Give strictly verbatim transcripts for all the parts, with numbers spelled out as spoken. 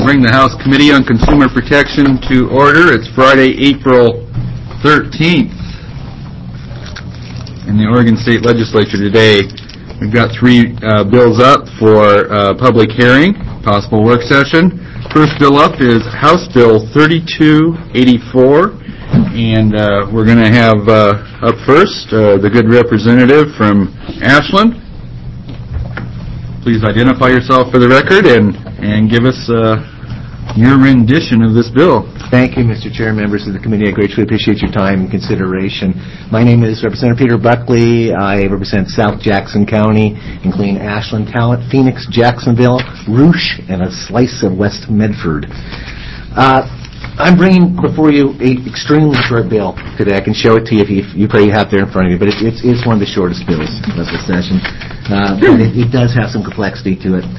Bring the House Committee on Consumer Protection to order. It's Friday, April thirteenth in the Oregon State Legislature today. We've got three uh, bills up for uh, public hearing, possible work session. First bill up is House Bill thirty-two eighty-four, and uh, we're going to have uh, up first uh, the good representative from Ashland. Please identify yourself for the record and, and give us uh, your rendition of this bill. Thank you, Mister Chair, members of the committee. I greatly appreciate your time and consideration. My name is Representative Peter Buckley. I represent South Jackson County, including Ashland, Talent, Phoenix, Jacksonville, Rouge, and a slice of West Medford. Uh, I'm bringing before you an extremely short bill today. I can show it to you if you, you probably have there in front of you, but it, it's, it's one of the shortest bills of the session. Uh, but it, it does have some complexity to it.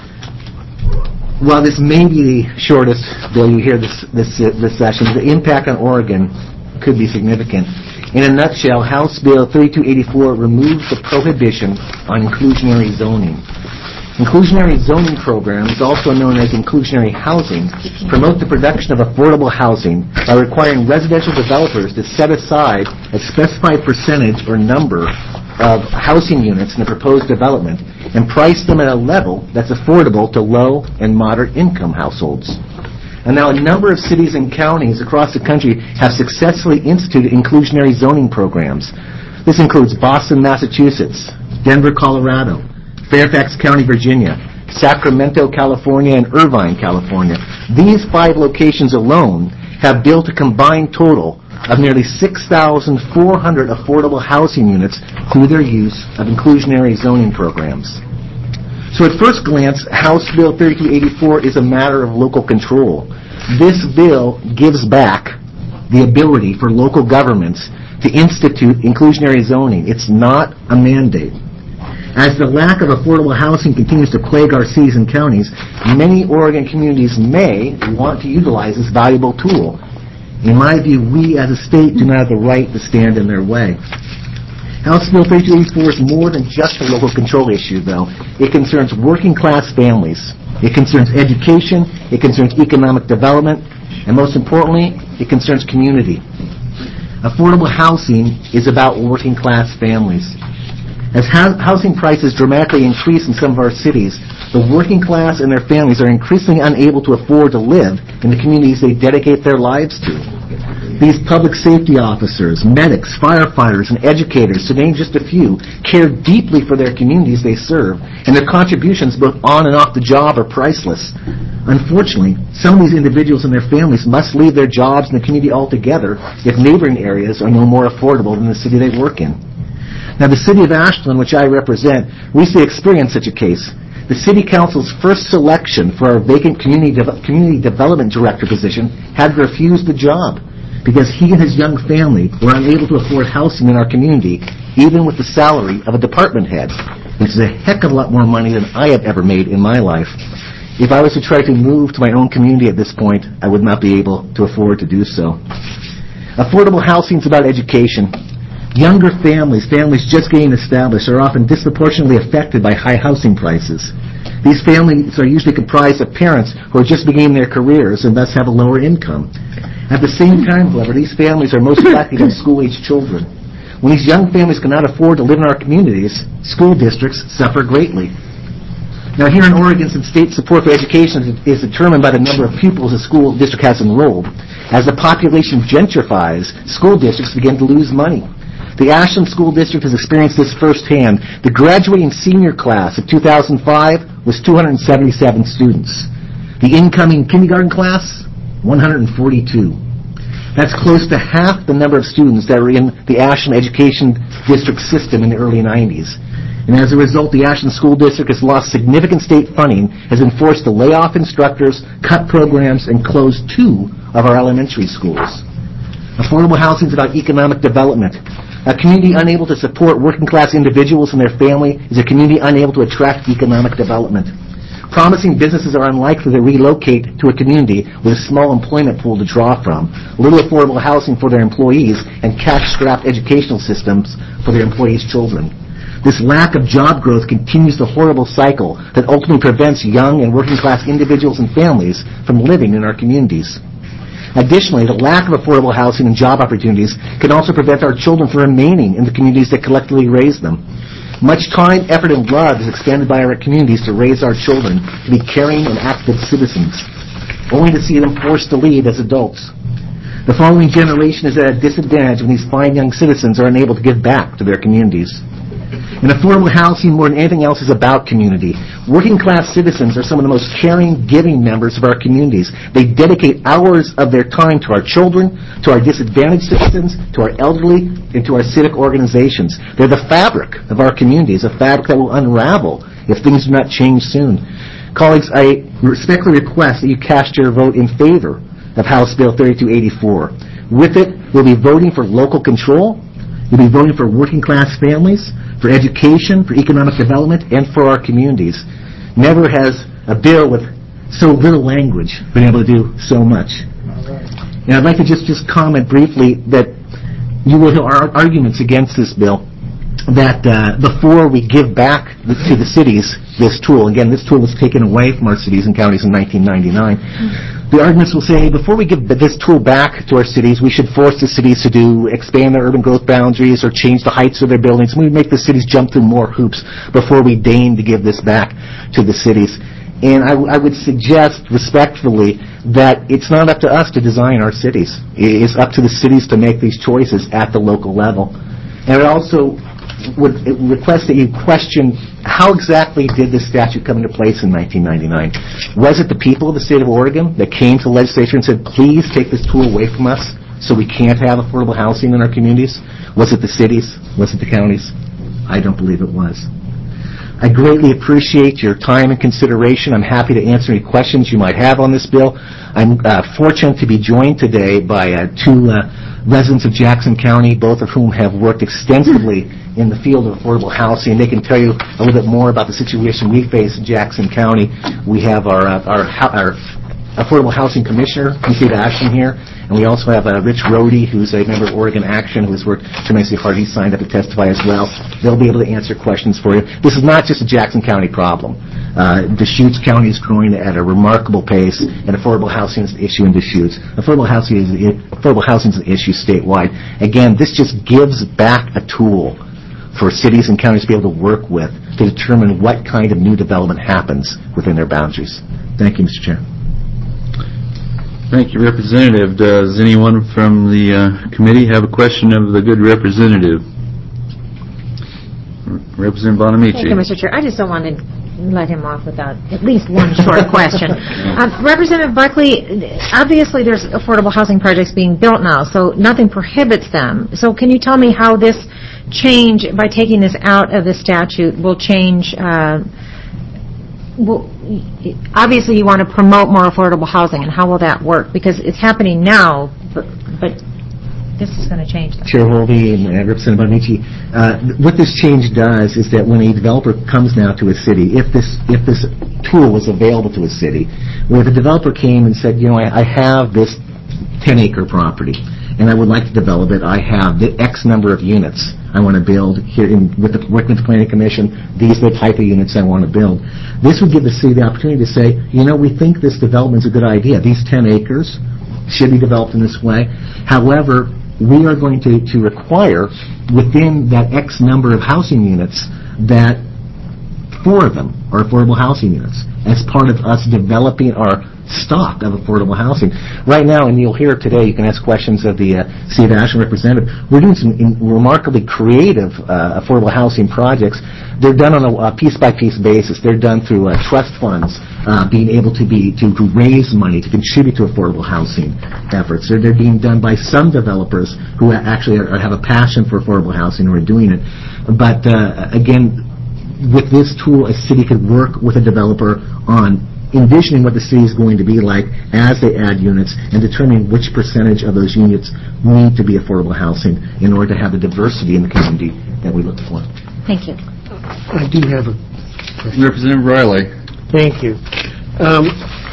While this may be the shortest bill you hear this, this, uh, this session, the impact on Oregon could be significant. In a nutshell, House Bill thirty-two eighty-four removes the prohibition on inclusionary zoning. Inclusionary zoning programs, also known as inclusionary housing, promote the production of affordable housing by requiring residential developers to set aside a specified percentage or number of housing units in the proposed development and price them at a level that's affordable to low and moderate income households. And now a number of cities and counties across the country have successfully instituted inclusionary zoning programs. This includes Boston, Massachusetts, Denver, Colorado, Fairfax County, Virginia, Sacramento, California, and Irvine, California. These five locations alone have built a combined total of nearly six thousand four hundred affordable housing units through their use of inclusionary zoning programs. So at first glance, House Bill thirty-two eighty-four is a matter of local control. This bill gives back the ability for local governments to institute inclusionary zoning. It's not a mandate. As the lack of affordable housing continues to plague our cities and counties, many Oregon communities may want to utilize this valuable tool. In my view, we as a state do not have the right to stand in their way. House Bill thirty-two eighty-four is more than just a local control issue, though. It concerns working-class families. It concerns education. It concerns economic development. And most importantly, it concerns community. Affordable housing is about working-class families. As housing prices dramatically increase in some of our cities, the working class and their families are increasingly unable to afford to live in the communities they dedicate their lives to. These public safety officers, medics, firefighters, and educators, to name just a few, care deeply for their communities they serve, and their contributions both on and off the job are priceless. Unfortunately, some of these individuals and their families must leave their jobs in the community altogether if neighboring areas are no more affordable than the city they work in. Now, the city of Ashland, which I represent, recently experienced such a case. The City Council's first selection for our vacant community, de- community development director position had to refuse the job because he and his young family were unable to afford housing in our community, even with the salary of a department head, which is a heck of a lot more money than I have ever made in my life. If I was to try to move to my own community at this point, I would not be able to afford to do so. Affordable housing is about education. Younger families, families just getting established, are often disproportionately affected by high housing prices. These families are usually comprised of parents who are just beginning their careers and thus have a lower income. At the same time, however, these families are most likely to have school-age children. When these young families cannot afford to live in our communities, school districts suffer greatly. Now, here in Oregon, since state support for education is determined by the number of pupils a school district has enrolled, as the population gentrifies, school districts begin to lose money. The Ashland School District has experienced this firsthand. The graduating senior class of two thousand five was two hundred seventy-seven students. The incoming kindergarten class, one hundred forty-two. That's close to half the number of students that were in the Ashland Education District system in the early nineties. And as a result, the Ashland School District has lost significant state funding, has been forced to lay off instructors, cut programs, and close two of our elementary schools. Affordable housing is about economic development. A community unable to support working-class individuals and their family is a community unable to attract economic development. Promising businesses are unlikely to relocate to a community with a small employment pool to draw from, little affordable housing for their employees, and cash-strapped educational systems for their employees' children. This lack of job growth continues the horrible cycle that ultimately prevents young and working-class individuals and families from living in our communities. Additionally, the lack of affordable housing and job opportunities can also prevent our children from remaining in the communities that collectively raise them. Much time, effort, and love is expended by our communities to raise our children to be caring and active citizens, only to see them forced to leave as adults. The following generation is at a disadvantage when these fine young citizens are unable to give back to their communities. And affordable housing, more than anything else, is about community. Working-class citizens are some of the most caring, giving members of our communities. They dedicate hours of their time to our children, to our disadvantaged citizens, to our elderly, and to our civic organizations. They're the fabric of our communities, a fabric that will unravel if things do not change soon. Colleagues, I respectfully request that you cast your vote in favor of House Bill thirty-two eighty-four. With it, we'll be voting for local control. We'll be voting for working-class families, for education, for economic development, and for our communities. Never has a bill with so little language been able to do so much. And I'd like to just, just comment briefly that you will hear our arguments against this bill, that uh, before we give back the, to the cities this tool, again, this tool was taken away from our cities and counties in nineteen ninety-nine, the arguments will say, before we give this tool back to our cities, we should force the cities to do expand their urban growth boundaries or change the heights of their buildings. We make the cities jump through more hoops before we deign to give this back to the cities. And I, I would suggest respectfully that it's not up to us to design our cities. It's up to the cities to make these choices at the local level. And I also would request that you question how exactly did this statute come into place in nineteen ninety-nine. Was it the people of the state of Oregon that came to the legislature and said, please take this tool away from us so we can't have affordable housing in our communities? Was it the cities? Was it the counties? I don't believe it was. I greatly appreciate your time and consideration. I'm happy to answer any questions you might have on this bill. I'm uh, fortunate to be joined today by uh, two uh, residents of Jackson County, both of whom have worked extensively in the field of affordable housing. They can tell you a little bit more about the situation we face in Jackson County. We have our uh, our, our Affordable Housing Commissioner, Steve Ashton, here, and we also have uh, Rich Rohde, who's a member of Oregon Action, who has worked tremendously hard. He's signed up to testify as well. They'll be able to answer questions for you. This is not just a Jackson County problem. Uh, Deschutes County is growing at a remarkable pace, and affordable housing is an issue in Deschutes. Affordable housing is, affordable housing is an issue statewide. Again, this just gives back a tool for cities and counties to be able to work with to determine what kind of new development happens within their boundaries. Thank you, Mister Chair. Thank you, Representative. Does anyone from the uh, committee have a question of the good representative? Representative Bonamici. Thank you, Mister Chair. I just don't want to let him off without at least one short question. Um, Representative Buckley, obviously there's affordable housing projects being built now, so nothing prohibits them. So can you tell me how this change, by taking this out of the statute, will change uh, Well, obviously you want to promote more affordable housing, and how will that work? Because it's happening now, but, but this is going to change that. Chair Holvey and uh, Representative Bonamici, uh, what this change does is that when a developer comes now to a city, if this if this tool was available to a city, where the developer came and said, you know, I, I have this ten-acre property, and I would like to develop it. I have the X number of units I want to build here in, with the, working with the Planning Commission. These are the type of units I want to build. This would give the city the opportunity to say, you know, we think this development is a good idea. These ten acres should be developed in this way. However, we are going to, to require within that X number of housing units that four of them are affordable housing units as part of us developing our stock of affordable housing. Right now, and you'll hear today, you can ask questions of the uh, City of Ashland representative, we're doing some in remarkably creative uh, affordable housing projects. They're done on a, a piece-by-piece basis. They're done through uh, trust funds, uh, being able to be to, to raise money to contribute to affordable housing efforts. They're, they're being done by some developers who actually are, have a passion for affordable housing who are doing it. But uh, again, with this tool, a city could work with a developer on envisioning what the city is going to be like as they add units and determining which percentage of those units need to be affordable housing in order to have the diversity in the community that we look for. Thank you. I do have a question. Representative Riley. Thank you. Um,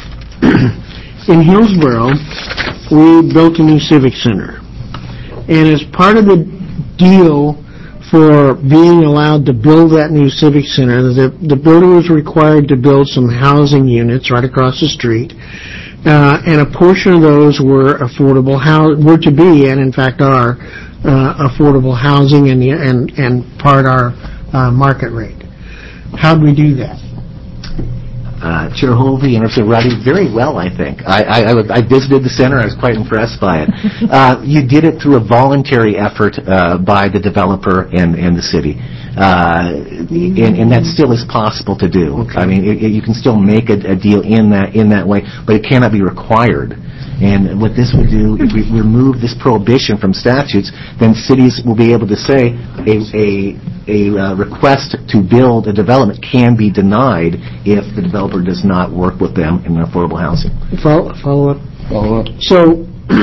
in Hillsborough, we built a new civic center. And as part of the deal for being allowed to build that new civic center. The, the builder was required to build some housing units right across the street, uh, and a portion of those were affordable, how, were to be, and in fact are, uh, affordable housing and, and, and part our uh, market rate. How'd we do that? Uh, Chair Hovey and Representative Roddy, very well, I think. I, I, I I visited the center. I was quite impressed by it. Uh, you did it through a voluntary effort uh, by the developer and, and the city. Uh, and, and that still is possible to do. Okay. I mean, it, it, you can still make a, a deal in that in that way, but it cannot be required. And what this would do, if we remove this prohibition from statutes, then cities will be able to say a, a, a uh, request to build a development can be denied if the developer does not work with them in affordable housing. Follow, follow up? Follow up. So,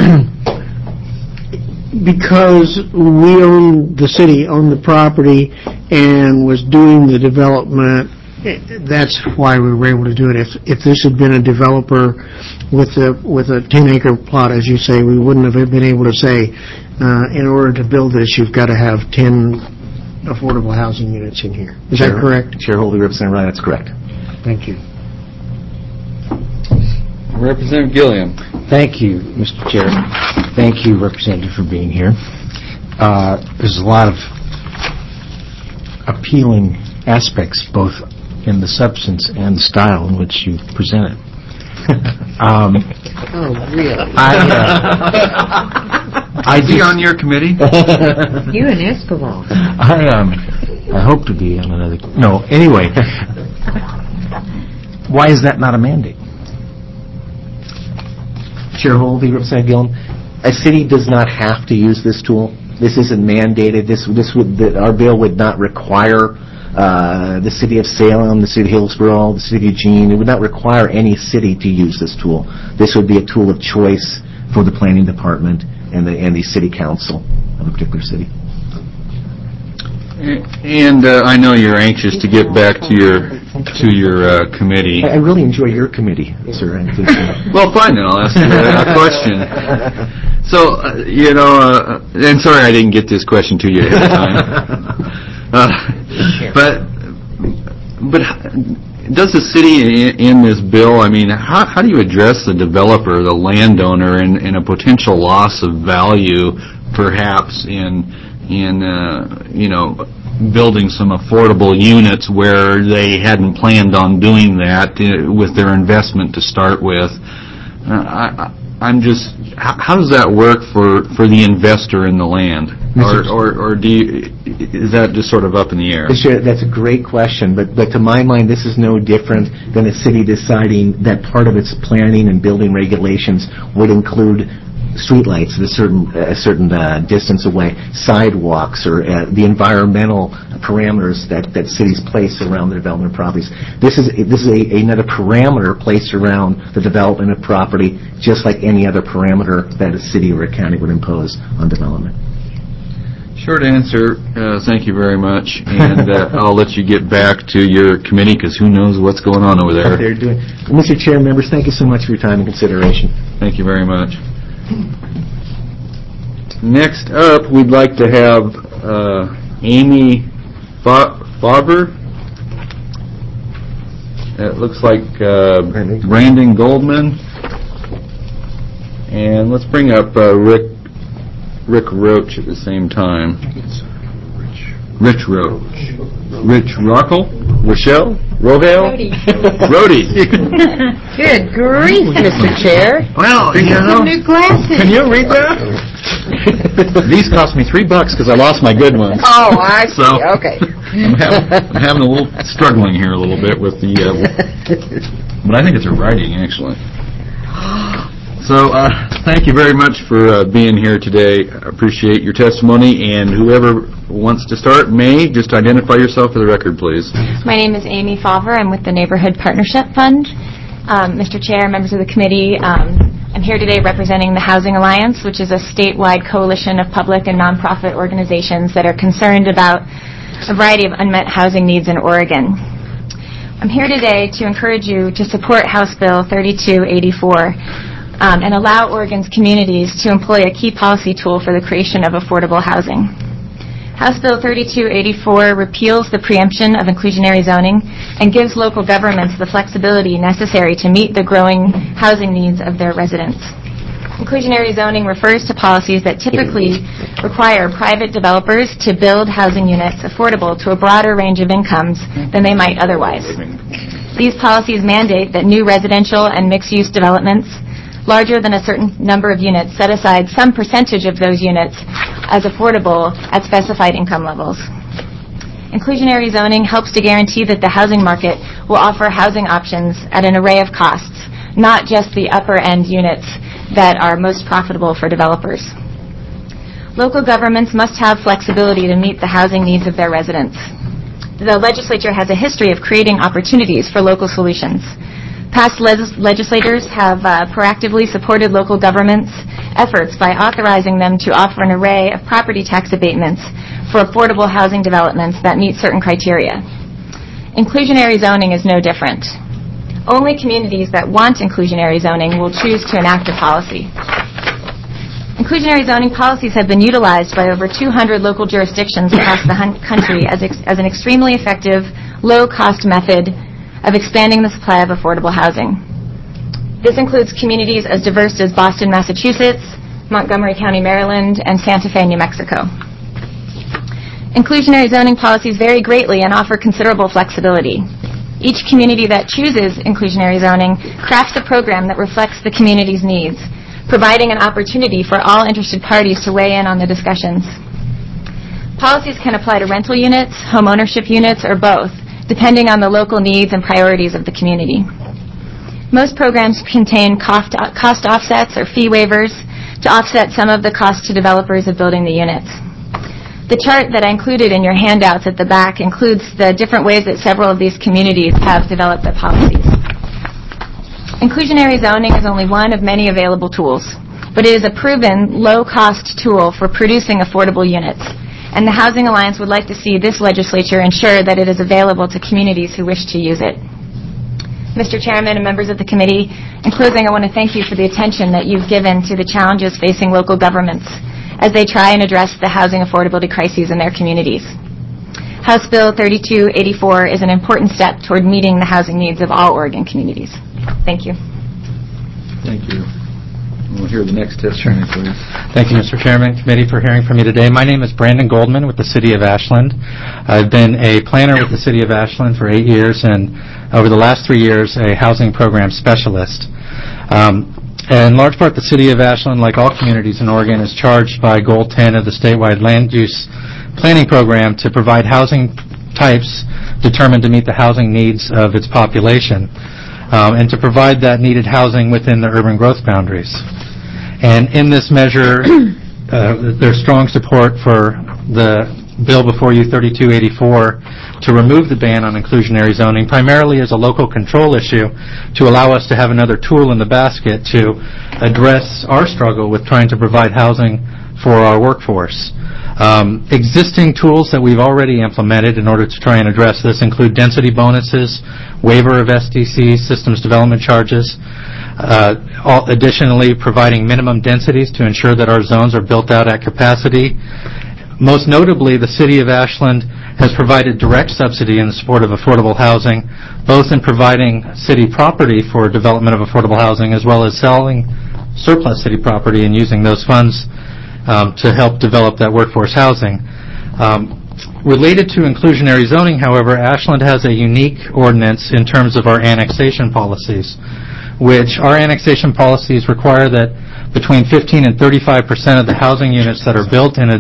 because we own, the city owned the property and was doing the development, that's why we were able to do it. If if this had been a developer with a with a ten acre plot, as you say, we wouldn't have been able to say, uh, in order to build this, you've got to have ten affordable housing units in here. Is that correct? Chair Hovey, Representative Ryan, that's correct. Thank you. Representative Gilliam. Thank you, Mister Chair. Thank you, Representative, for being here. Uh, there's a lot of appealing aspects, both in the substance and style in which you present it. Um, Oh, really? I, uh, I Is he just- on your committee? You and Escobar. I um, I hope to be on another. No, anyway, why is that not a mandate? Chair Hovey, Representative Gillum, a city does not have to use this tool. This isn't mandated. This this would the, our bill would not require uh, the city of Salem, the city of Hillsborough, the city of Eugene. It would not require any city to use this tool. This would be a tool of choice for the planning department and the and the city council of a particular city. And uh, I know you're anxious to get back to your to your uh, committee. I, I really enjoy your committee, sir. I think, uh, Well, fine, then I'll ask you a question. So, uh, you know, uh, and sorry I didn't get this question to you ahead of time. Uh, but, but does the city in, in this bill, I mean, how, how do you address the developer, the landowner, and, and a potential loss of value, perhaps, in, in uh, you know, building some affordable units where they hadn't planned on doing that uh, with their investment to start with? Uh, I, I'm just, how, how does that work for, for the investor in the land? Or, or, or do you, is that just sort of up in the air? Mister Chair, that's a great question, but, but to my mind, this is no different than a city deciding that part of its planning and building regulations would include streetlights at a certain a certain uh, distance away, sidewalks, or uh, the environmental parameters that, that cities place around the development of properties. This is this is a, another parameter placed around the development of property, just like any other parameter that a city or a county would impose on development. Short answer, uh, thank you very much, and uh, I'll let you get back to your committee, because who knows what's going on over there. They're doing. Mister Chair, members, thank you so much for your time and consideration. Thank you very much. Next up, we'd like to have uh, Amy Fa- Faber. It looks like uh, Brandon Goldman. And let's bring up uh, Rick Rick Roach at the same time. Rich Roach. Rich Rockel? Rochelle? Rohale? Rhodey. Good grief, Mister Chair. Well, you know, New glasses. can you read that? These cost me three bucks because I lost my good ones. Oh, I see. So- Okay. I'm having, I'm having a little struggling here a little bit with the, uh, but I think it's her writing actually. So, uh, thank you very much for uh, being here today. I appreciate your testimony, and whoever wants to start may just identify yourself for the record, please. My name is Amy Faver. I'm with the Neighborhood Partnership Fund. Um, Mister Chair, members of the committee, um, I'm here today representing the Housing Alliance, which is a statewide coalition of public and nonprofit organizations that are concerned about a variety of unmet housing needs in Oregon. I'm here today to encourage you to support House Bill thirty-two eighty-four um, and allow Oregon's communities to employ a key policy tool for the creation of affordable housing. House Bill thirty-two eighty-four repeals the preemption of inclusionary zoning and gives local governments the flexibility necessary to meet the growing housing needs of their residents. Inclusionary zoning refers to policies that typically require private developers to build housing units affordable to a broader range of incomes than they might otherwise. These policies mandate that new residential and mixed-use developments larger than a certain number of units set aside some percentage of those units as affordable at specified income levels. Inclusionary zoning helps to guarantee that the housing market will offer housing options at an array of costs, not just the upper-end units that are most profitable for developers. Local governments must have flexibility to meet the housing needs of their residents. The legislature has a history of creating opportunities for local solutions. Past legis- legislators have uh, proactively supported local governments' efforts by authorizing them to offer an array of property tax abatements for affordable housing developments that meet certain criteria. Inclusionary zoning is no different. Only communities that want inclusionary zoning will choose to enact a policy. Inclusionary zoning policies have been utilized by over two hundred local jurisdictions across the hun- country as, ex- as an extremely effective, low-cost method of expanding the supply of affordable housing. This includes communities as diverse as Boston, Massachusetts, Montgomery County, Maryland, and Santa Fe, New Mexico. Inclusionary zoning policies vary greatly and offer considerable flexibility. Each community that chooses inclusionary zoning crafts a program that reflects the community's needs, providing an opportunity for all interested parties to weigh in on the discussions. Policies can apply to rental units, home ownership units, or both, depending on the local needs and priorities of the community. Most programs contain cost, cost offsets or fee waivers to offset some of the cost to developers of building the units. The chart that I included in your handouts at the back includes the different ways that several of these communities have developed their policies. Inclusionary zoning is only one of many available tools, but it is a proven, low-cost tool for producing affordable units. And the Housing Alliance would like to see this legislature ensure that it is available to communities who wish to use it. Mister Chairman and members of the committee, in closing, I want to thank you for the attention that you've given to the challenges facing local governments as they try and address the housing affordability crises in their communities. House Bill thirty-two eighty-four is an important step toward meeting the housing needs of all Oregon communities. Thank you. Thank you. We'll hear the next testimony, please. Thank you, Mister Chairman, committee, for hearing from me today. My name is Brandon Goldman with the City of Ashland. I've been a planner with the City of Ashland for eight years and over the last three years a housing program specialist. Um, in large part, the City of Ashland, like all communities in Oregon, is charged by Goal ten of the statewide land use planning program to provide housing types determined to meet the housing needs of its population um, and to provide that needed housing within the urban growth boundaries. And in this measure, uh, there's strong support for the bill before you, thirty-two eighty-four, to remove the ban on inclusionary zoning, primarily as a local control issue, to allow us to have another tool in the basket to address our struggle with trying to provide housing for our workforce. Um, existing tools that we've already implemented in order to try and address this include density bonuses, waiver of S D Cs, systems development charges, Uh, all, additionally, providing minimum densities to ensure that our zones are built out at capacity. Most notably, the City of Ashland has provided direct subsidy in the support of affordable housing, both in providing city property for development of affordable housing as well as selling surplus city property and using those funds um, to help develop that workforce housing. Um, related to inclusionary zoning, however, Ashland has a unique ordinance in terms of our annexation policies, which our annexation policies require that between fifteen and thirty-five percent of the housing units that are built in a,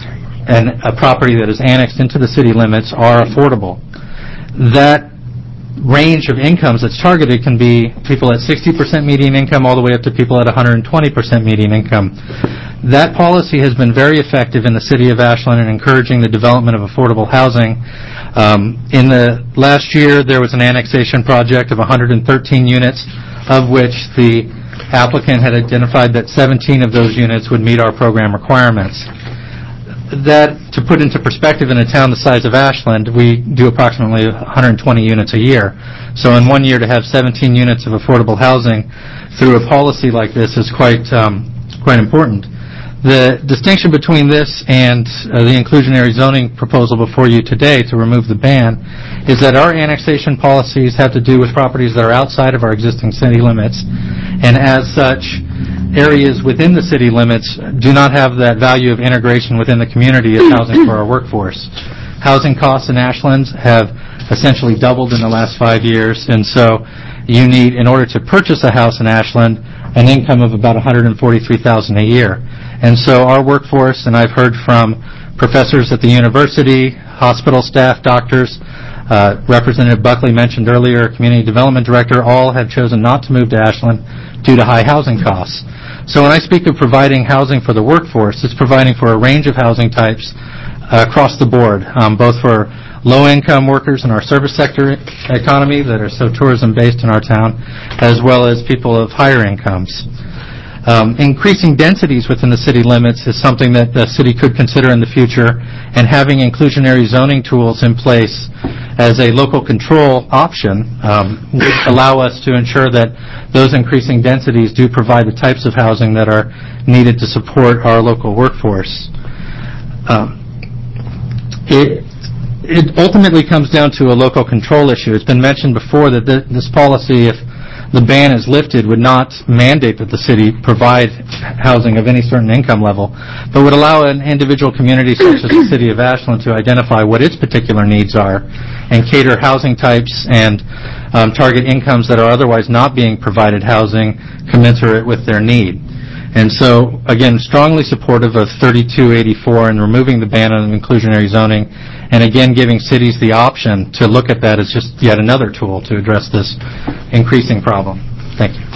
in a property that is annexed into the city limits are affordable. That range of incomes that's targeted can be people at sixty percent median income all the way up to people at one hundred twenty percent median income. That policy has been very effective in the City of Ashland in encouraging the development of affordable housing. Um, in the last year, there was an annexation project of one hundred thirteen units, of which the applicant had identified that seventeen of those units would meet our program requirements. That, to put into perspective, in a town the size of Ashland, we do approximately one hundred twenty units a year. So in one year to have seventeen units of affordable housing through a policy like this is quite um, quite important. The distinction between this and uh, the inclusionary zoning proposal before you today to remove the ban is that our annexation policies have to do with properties that are outside of our existing city limits, and as such, areas within the city limits do not have that value of integration within the community as housing for our workforce. Housing costs in Ashland have essentially doubled in the last five years, and so you need, in order to purchase a house in Ashland, an income of about one hundred forty-three thousand dollars a year. And so our workforce, and I've heard from professors at the university, hospital staff, doctors, uh, Representative Buckley mentioned earlier, community development director, all have chosen not to move to Ashland due to high housing costs. So when I speak of providing housing for the workforce, it's providing for a range of housing types uh, across the board, um, both for low-income workers in our service sector economy that are so tourism-based in our town, as well as people of higher incomes. Um, increasing densities within the city limits is something that the city could consider in the future, and having inclusionary zoning tools in place as a local control option um, would allow us to ensure that those increasing densities do provide the types of housing that are needed to support our local workforce. Um, it, it ultimately comes down to a local control issue. It's been mentioned before that th- this policy, if the ban is lifted, would not mandate that the city provide housing of any certain income level, but would allow an individual community such as the city of Ashland to identify what its particular needs are and cater housing types and um, target incomes that are otherwise not being provided housing commensurate with their need. And so, again, strongly supportive of thirty-two eighty-four and removing the ban on inclusionary zoning, and again giving cities the option to look at that as just yet another tool to address this increasing problem. Thank you.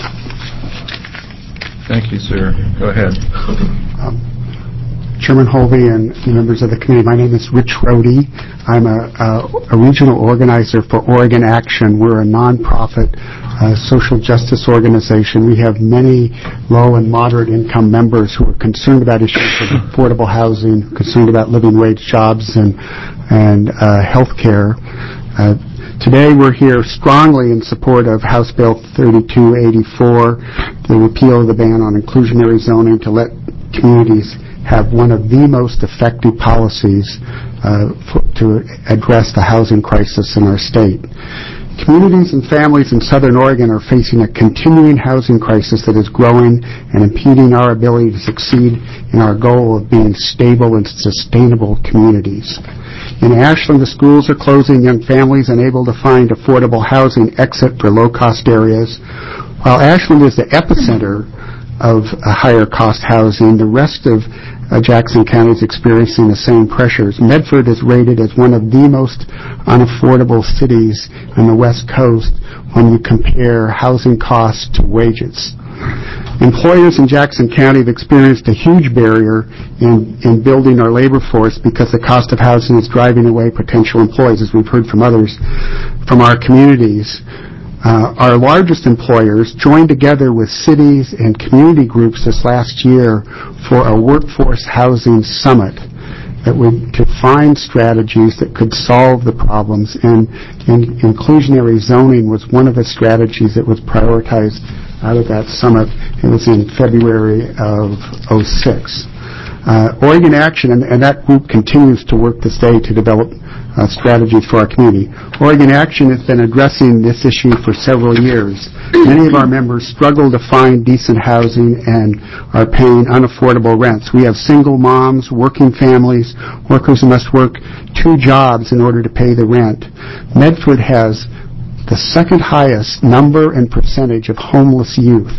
Thank you, sir. Go ahead. Um, Chairman Holvey and members of the committee, my name is Rich Rohde. I'm a, a, a regional organizer for Oregon Action. We're a nonprofit uh, social justice organization. We have many low and moderate income members who are concerned about issues of affordable housing, concerned about living wage jobs and, and uh, health care. Uh, Today we're here strongly in support of House Bill thirty-two eighty-four, the repeal of the ban on inclusionary zoning to let communities have one of the most effective policies uh, for, to address the housing crisis in our state. Communities and families in Southern Oregon are facing a continuing housing crisis that is growing and impeding our ability to succeed in our goal of being stable and sustainable communities. In Ashland, the schools are closing, young families unable to find affordable housing except for low-cost areas. While Ashland is the epicenter of uh, higher-cost housing, the rest of uh, Jackson County is experiencing the same pressures. Medford is rated as one of the most unaffordable cities on the West Coast when you compare housing costs to wages. Employers in Jackson County have experienced a huge barrier in, in building our labor force because the cost of housing is driving away potential employees, as we've heard from others from our communities. Uh, our largest employers joined together with cities and community groups this last year for a workforce housing summit that would to find strategies that could solve the problems, and, and inclusionary zoning was one of the strategies that was prioritized out of that summit. It was in February of oh six. Uh, Oregon Action, and, and that group continues to work this day to develop uh, strategies for our community. Oregon Action has been addressing this issue for several years. Many of our members struggle to find decent housing and are paying unaffordable rents. We have single moms, working families, workers who must work two jobs in order to pay the rent. Medford has the second highest number and percentage of homeless youth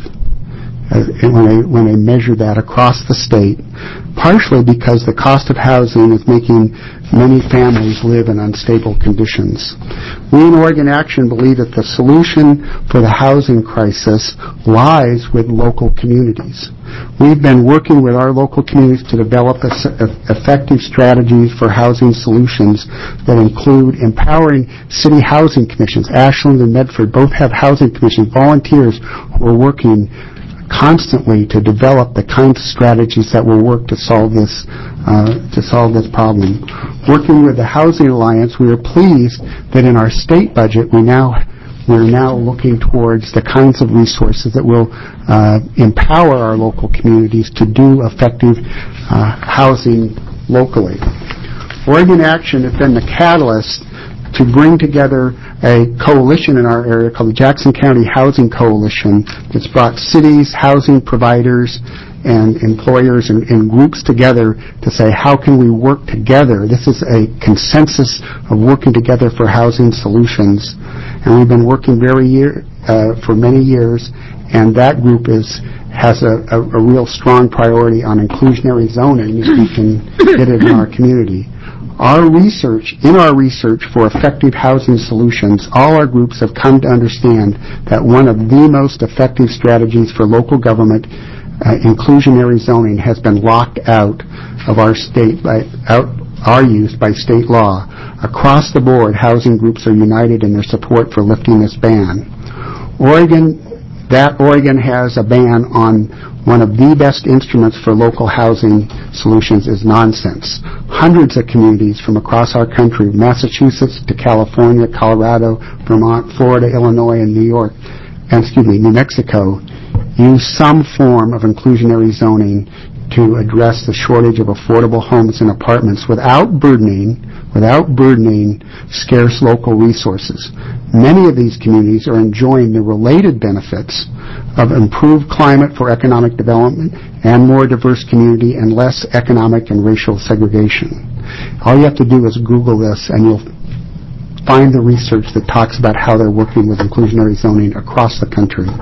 uh, when they, when they measure that across the state, partially because the cost of housing is making many families live in unstable conditions. We in Oregon Action believe that the solution for the housing crisis lies with local communities. We've been working with our local communities to develop a, a, effective strategies for housing solutions that include empowering city housing commissions. Ashland and Medford both have housing commissions, volunteers who are working constantly to develop the kinds of strategies that will work to solve this uh, to solve this problem. Working with the Housing Alliance, we are pleased that in our state budget we now we're now looking towards the kinds of resources that will uh, empower our local communities to do effective uh, housing locally. Oregon Action has been the catalyst to bring together a coalition in our area called the Jackson County Housing Coalition that's brought cities, housing providers, and employers and, and groups together to say, how can we work together? This is a consensus of working together for housing solutions. And we've been working very year, uh, for many years, and that group is has a, a, a real strong priority on inclusionary zoning if we can get it in our community. Our research, in our research for effective housing solutions, all our groups have come to understand that one of the most effective strategies for local government, uh, inclusionary zoning, has been locked out of our state by out our use by state law. Across the board, housing groups are united in their support for lifting this ban. Oregon, that Oregon has a ban on one of the best instruments for local housing solutions is nonsense. Hundreds of communities from across our country, Massachusetts to California, Colorado, Vermont, Florida, Illinois, and New York, and excuse me, New Mexico, use some form of inclusionary zoning to address the shortage of affordable homes and apartments without burdening, without burdening scarce local resources. Many of these communities are enjoying the related benefits of improved climate for economic development and more diverse community and less economic and racial segregation. All you have to do is Google this and you'll find the research that talks about how they're working with inclusionary zoning across the country.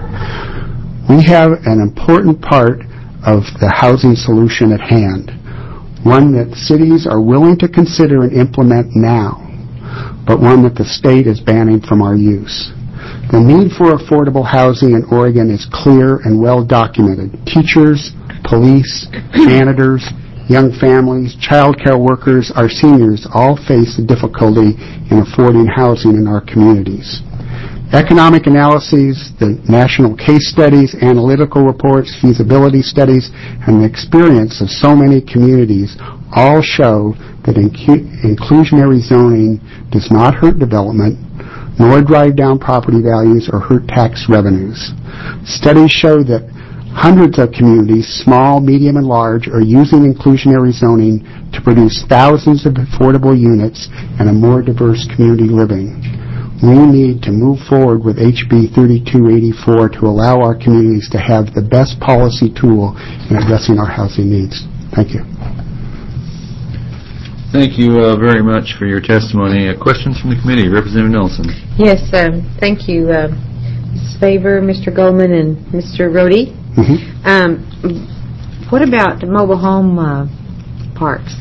We have an important part of the housing solution at hand, one that cities are willing to consider and implement now, but one that the state is banning from our use. The need for affordable housing in Oregon is clear and well documented. Teachers, police, janitors, young families, child care workers, our seniors all face the difficulty in affording housing in our communities. Economic analyses, the national case studies, analytical reports, feasibility studies, and the experience of so many communities all show that incu- inclusionary zoning does not hurt development, nor drive down property values or hurt tax revenues. Studies show that hundreds of communities, small, medium, and large, are using inclusionary zoning to produce thousands of affordable units and a more diverse community living. We need to move forward with H B thirty-two eighty-four to allow our communities to have the best policy tool in addressing our housing needs. Thank you. Thank you uh, very much for your testimony. Uh, questions from the committee? Representative Nelson. Yes, um, thank you, uh, Miz Favor, Mister Goldman, and Mister Rohde. Mm-hmm. Um, what about the mobile home uh, parks?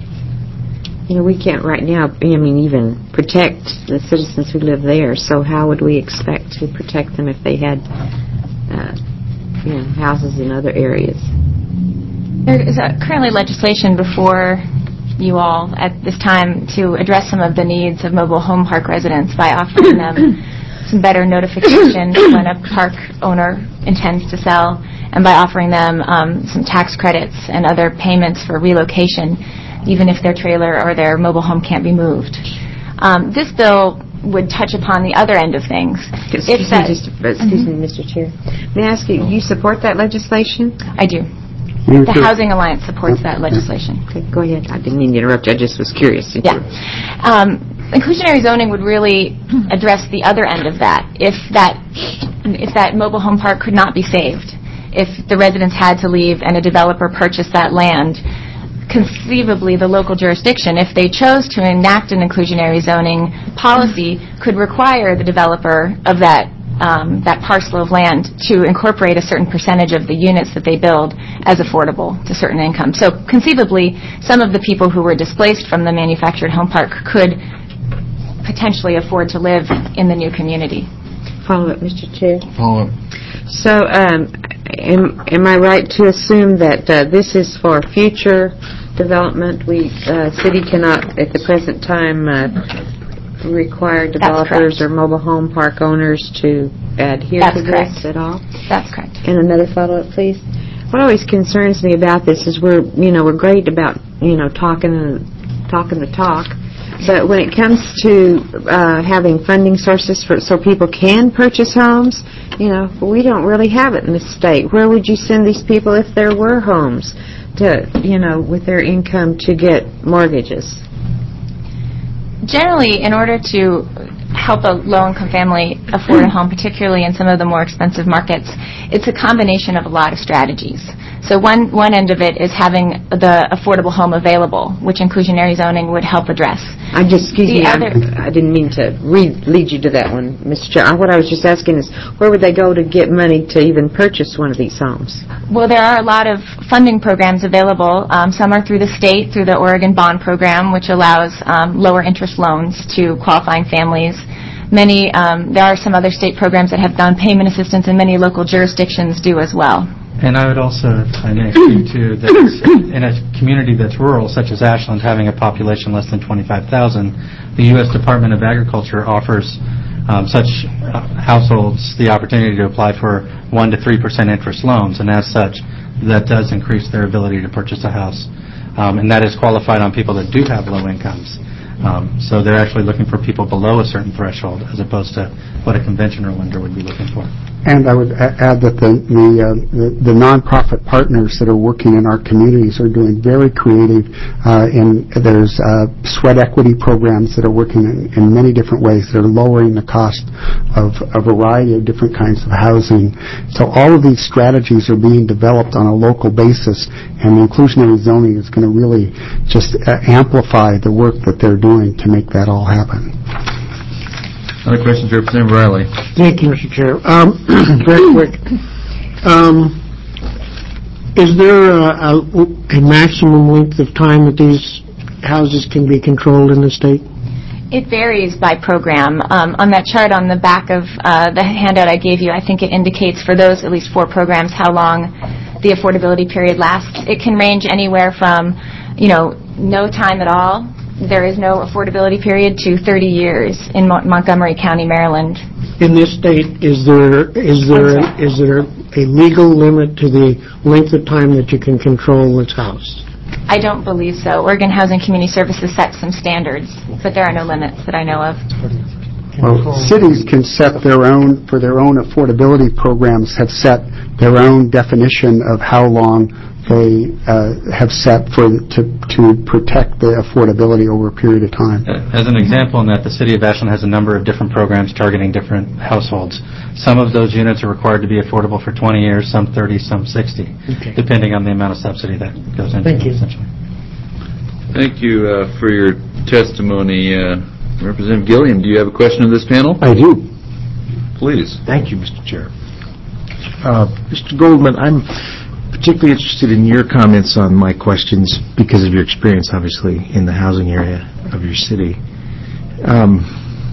You know, we can't right now, I mean, even protect the citizens who live there, so how would we expect to protect them if they had, uh, you know, houses in other areas? There is uh, currently legislation before you all at this time to address some of the needs of mobile home park residents by offering them some better notification when a park owner intends to sell, and by offering them um, some tax credits and other payments for relocation, even if their trailer or their mobile home can't be moved. Um, this bill would touch upon the other end of things. Excuse, me, just, excuse mm-hmm. me, Mister Chair. May I ask you, you support that legislation? I do. The Housing Alliance supports that legislation. Okay, go ahead. I didn't mean to interrupt you. I just was curious. Yeah. Um, inclusionary zoning would really address the other end of that. If that, if that mobile home park could not be saved, if the residents had to leave and a developer purchased that land, conceivably the local jurisdiction, if they chose to enact an inclusionary zoning policy, could require the developer of that um, that parcel of land to incorporate a certain percentage of the units that they build as affordable to certain income. So conceivably, some of the people who were displaced from the manufactured home park could potentially afford to live in the new community. Follow up, Mister Chair. Follow up. So, um, am, am I right to assume that uh, this is for future development? We uh, city cannot, at the present time, uh, require developers or mobile home park owners to adhere That's to correct. this at all? That's correct. And another follow-up, please. What always concerns me about this is we're, you know, we're great about, you know, talking and talking the talk, But when it comes to uh, having funding sources for so people can purchase homes, you know, we don't really have it in this state. Where would you send these people if there were homes to, you know, with their income to get mortgages? Generally, in order to help a low-income family afford a home, particularly in some of the more expensive markets, it's a combination of a lot of strategies. So one, one end of it is having the affordable home available, which inclusionary zoning would help address. I just, excuse The me, other- I, I didn't mean to read, lead you to that one, Mister Chair. What I was just asking is, where would they go to get money to even purchase one of these homes? Well, there are a lot of funding programs available. Um, some are through the state, through the Oregon Bond Program, which allows um, lower interest loans to qualifying families. Many, um, there are some other state programs that have down payment assistance, and many local jurisdictions do as well. And I would also, if I may speak to, that in a community that's rural, such as Ashland, having a population less than twenty-five thousand, the U S Department of Agriculture offers um, such uh, households the opportunity to apply for one to three percent interest loans, and as such, that does increase their ability to purchase a house. Um, and that is qualified on people that do have low incomes. Um, so they're actually looking for people below a certain threshold, as opposed to what a conventional lender would be looking for. And I would a- add that the the, uh, the the nonprofit partners that are working in our communities are doing very creative. Uh, and there's uh, sweat equity programs that are working in, in many different ways that are lowering the cost of a variety of different kinds of housing. So all of these strategies are being developed on a local basis, and inclusionary zoning is going to really just uh, amplify the work that they're doing to make that all happen. Other questions, Representative Riley? Thank you, Mister Chair. Um, very quick. Um, is there a, a, a maximum length of time that these houses can be controlled in the state? It varies by program. Um, on that chart on the back of uh, the handout I gave you, I think it indicates for those at least four programs how long the affordability period lasts. It can range anywhere from, you know, no time at all. There is no affordability period to thirty years in Mo- Montgomery County, Maryland. In this state, is there is there is there a legal limit to the length of time that you can control this house? I don't believe so. Oregon Housing Community Services sets some standards, but there are no limits that I know of. Well, cities can set their own, for their own affordability programs, have set their own definition of how long they uh, have set for to to protect the affordability over a period of time. As an example in that, the City of Ashland has a number of different programs targeting different households. Some of those units are required to be affordable for twenty years, some thirty, some sixty, Okay. depending on the amount of subsidy that goes into Thank it, you. essentially. Thank you uh, for your testimony. Uh, Representative Gilliam, do you have a question of this panel? I do. Please. Thank you, Mister Chair. Uh, Mister Goldman, I'm particularly interested in your comments on my questions because of your experience, obviously, in the housing area of your city. Um,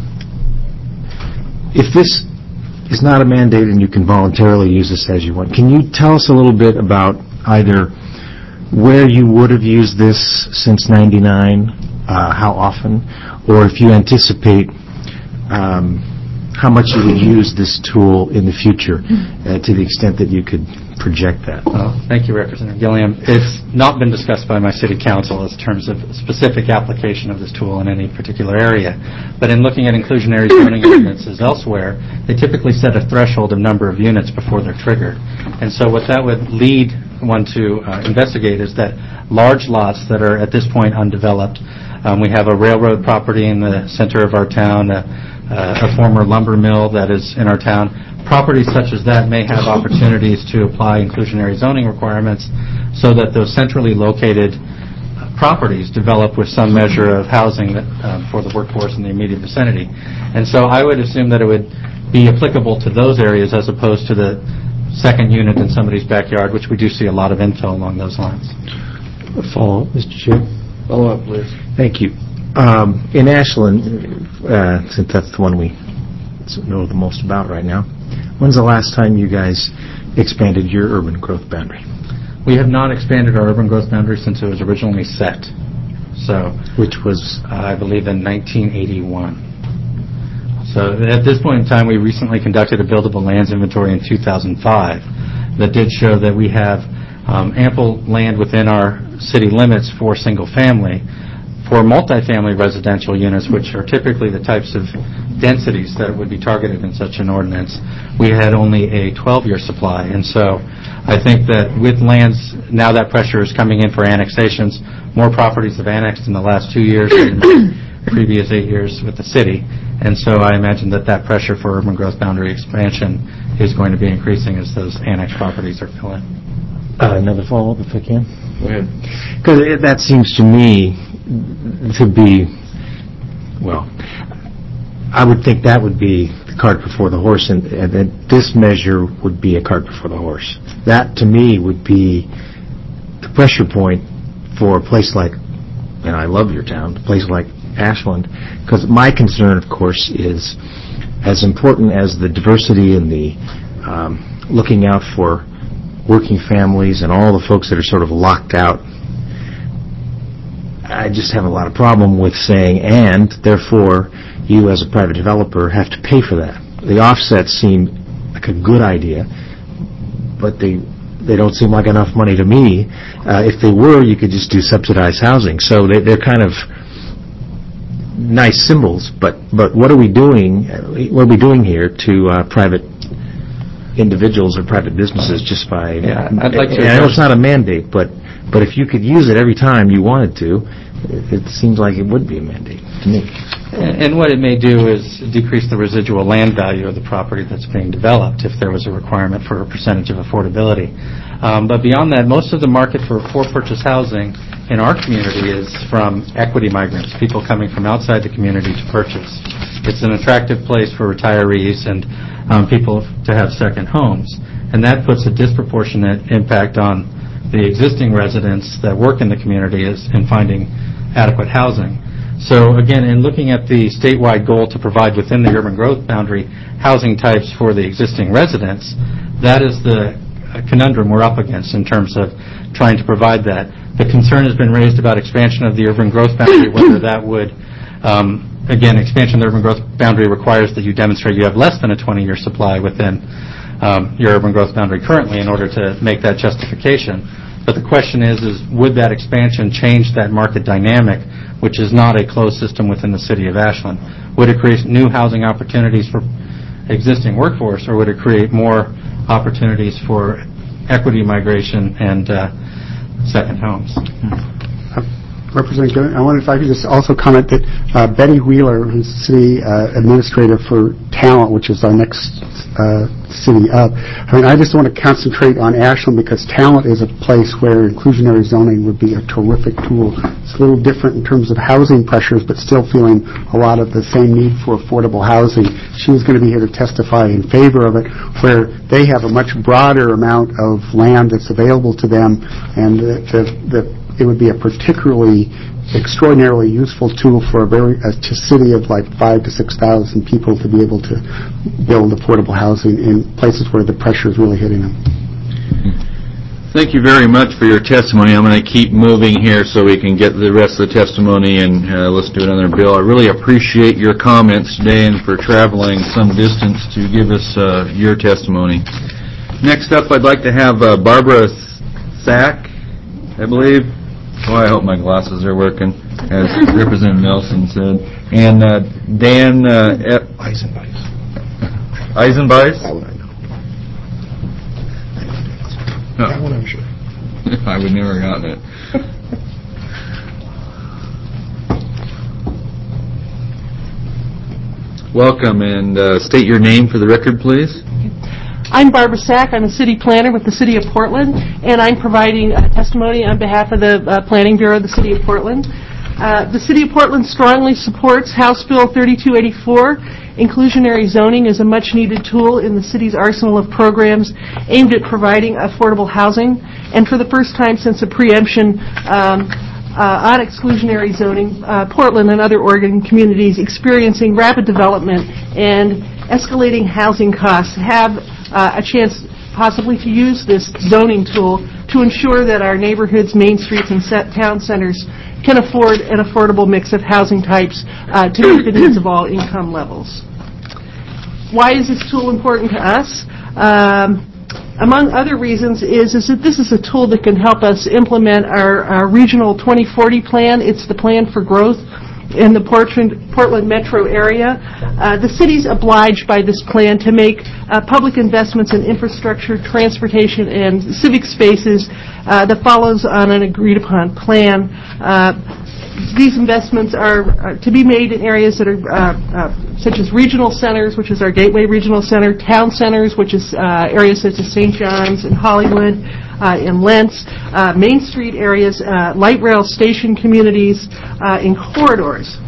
if this is not a mandate and you can voluntarily use this as you want, can you tell us a little bit about either where you would have used this since ninety-nine, uh, how often, or if you anticipate um, how much you would use this tool in the future uh, to the extent that you could project that? Well, thank you, Representative Gilliam. It's not been discussed by my city council in terms of specific application of this tool in any particular area. But in looking at inclusionary zoning ordinances elsewhere, they typically set a threshold of number of units before they're triggered. And so what that would lead one to uh, investigate is that large lots that are at this point undeveloped, um, we have a railroad property in the center of our town, uh, uh, a former lumber mill that is in our town. Properties such as that may have opportunities to apply inclusionary zoning requirements so that those centrally located properties develop with some measure of housing that, um, for the workforce in the immediate vicinity. And so I would assume that it would be applicable to those areas as opposed to the second unit in somebody's backyard, which we do see a lot of infill along those lines. A follow-up, Mister Chair? Follow up, please. Thank you. Um, in Ashland, uh, since that's the one we know the most about right now, when's the last time you guys expanded your urban growth boundary? We have not expanded our urban growth boundary since it was originally set. So, Which was? uh, I believe in nineteen eighty-one. So at this point in time, we recently conducted a buildable lands inventory in two thousand five that did show that we have um, ample land within our city limits for single family. for multifamily residential units, which are typically the types of densities that would be targeted in such an ordinance, we had only a twelve-year supply. And so I think that with lands, now that pressure is coming in for annexations. More properties have annexed in the last two years than the previous eight years with the city. And so I imagine that that pressure for urban growth boundary expansion is going to be increasing as those annexed properties are filling. Uh, another follow-up, if I can? Go ahead. Because that seems to me to be, well, I would think that would be the cart before the horse, and, and that this measure would be a cart before the horse. That, to me, would be the pressure point for a place like, and I love your town, a place like Ashland, because my concern, of course, is as important as the diversity and the um, looking out for working families and all the folks that are sort of locked out. I just have a lot of problem with saying, and therefore, you as a private developer have to pay for that. The offsets seem like a good idea, but they they don't seem like enough money to me. Uh, if they were, you could just do subsidized housing. So they, they're kind of nice symbols, but but what are we doing? What are we doing here to uh, private individuals or private businesses just by? Yeah, I'd like to. And I know it's not a mandate, but but if you could use it every time you wanted to, it, it seems like it would be a mandate to me. And, and what it may do is decrease the residual land value of the property that's being developed if there was a requirement for a percentage of affordability. Um, but beyond that, most of the market for for-purchase housing in our community is from equity migrants, people coming from outside the community to purchase. It's an attractive place for retirees and um, people to have second homes. And that puts a disproportionate impact on the existing residents that work in the community is in finding adequate housing. So again, in looking at the statewide goal to provide within the urban growth boundary housing types for the existing residents, that is the conundrum we're up against in terms of trying to provide that. The concern has been raised about expansion of the urban growth boundary, whether that would, um, again, expansion of the urban growth boundary requires that you demonstrate you have less than a twenty-year supply within um, your urban growth boundary currently in order to make that justification. But the question is, is would that expansion change that market dynamic, which is not a closed system within the city of Ashland? Would it create new housing opportunities for existing workforce, or would it create more opportunities for equity migration and uh, second homes? Uh, Representative Goodman, I wonder if I could just also comment that uh, Betty Wheeler, who's city uh, administrator for Talent, which is our next uh, city up. I mean, I just want to concentrate on Ashland because Talent is a place where inclusionary zoning would be a terrific tool. It's a little different in terms of housing pressures, but still feeling a lot of the same need for affordable housing. She was going to be here to testify in favor of it, where they have a much broader amount of land that's available to them, and the, the, the it would be a particularly extraordinarily useful tool for a very a city of like five to six thousand people to be able to build affordable housing in places where the pressure is really hitting them. Thank you very much for your testimony. I'm going to keep moving here so we can get the rest of the testimony and uh, let's do another bill. I really appreciate your comments today and for traveling some distance to give us uh, your testimony. Next up, I'd like to have uh, Barbara Sack, I believe. Oh, I hope my glasses are working, as Representative Nelson said. And uh, Dan uh, e- Eisenbeis. Eisenbeis? That one I know. No. That one I'm sure. I would never have gotten it. Welcome, and uh, state your name for the record, please. I'm Barbara Sack. I'm a city planner with the City of Portland, and I'm providing uh, testimony on behalf of the uh, Planning Bureau of the City of Portland. Uh, the City of Portland strongly supports House Bill thirty-two eighty-four. Inclusionary zoning is a much-needed tool in the city's arsenal of programs aimed at providing affordable housing, and for the first time since a preemption um, uh, on exclusionary zoning, uh, Portland and other Oregon communities experiencing rapid development and escalating housing costs have uh, a chance possibly to use this zoning tool to ensure that our neighborhoods, main streets, and set town centers can afford an affordable mix of housing types uh, to meet the needs of all income levels. Why is this tool important to us? Um, among other reasons, is, is that this is a tool that can help us implement our, our regional twenty forty plan. It's the plan for growth in the Portland, Portland metro area. Uh, the city's obliged by this plan to make uh, public investments in infrastructure, transportation, and civic spaces uh, that follows on an agreed-upon plan. Uh, these investments are, are to be made in areas that are uh, uh, such as regional centers, which is our Gateway Regional Center, town centers, which is uh, areas such as Saint John's and Hollywood, Uh, in Lentz, uh, Main Street areas, uh, light rail station communities, uh, and corridors.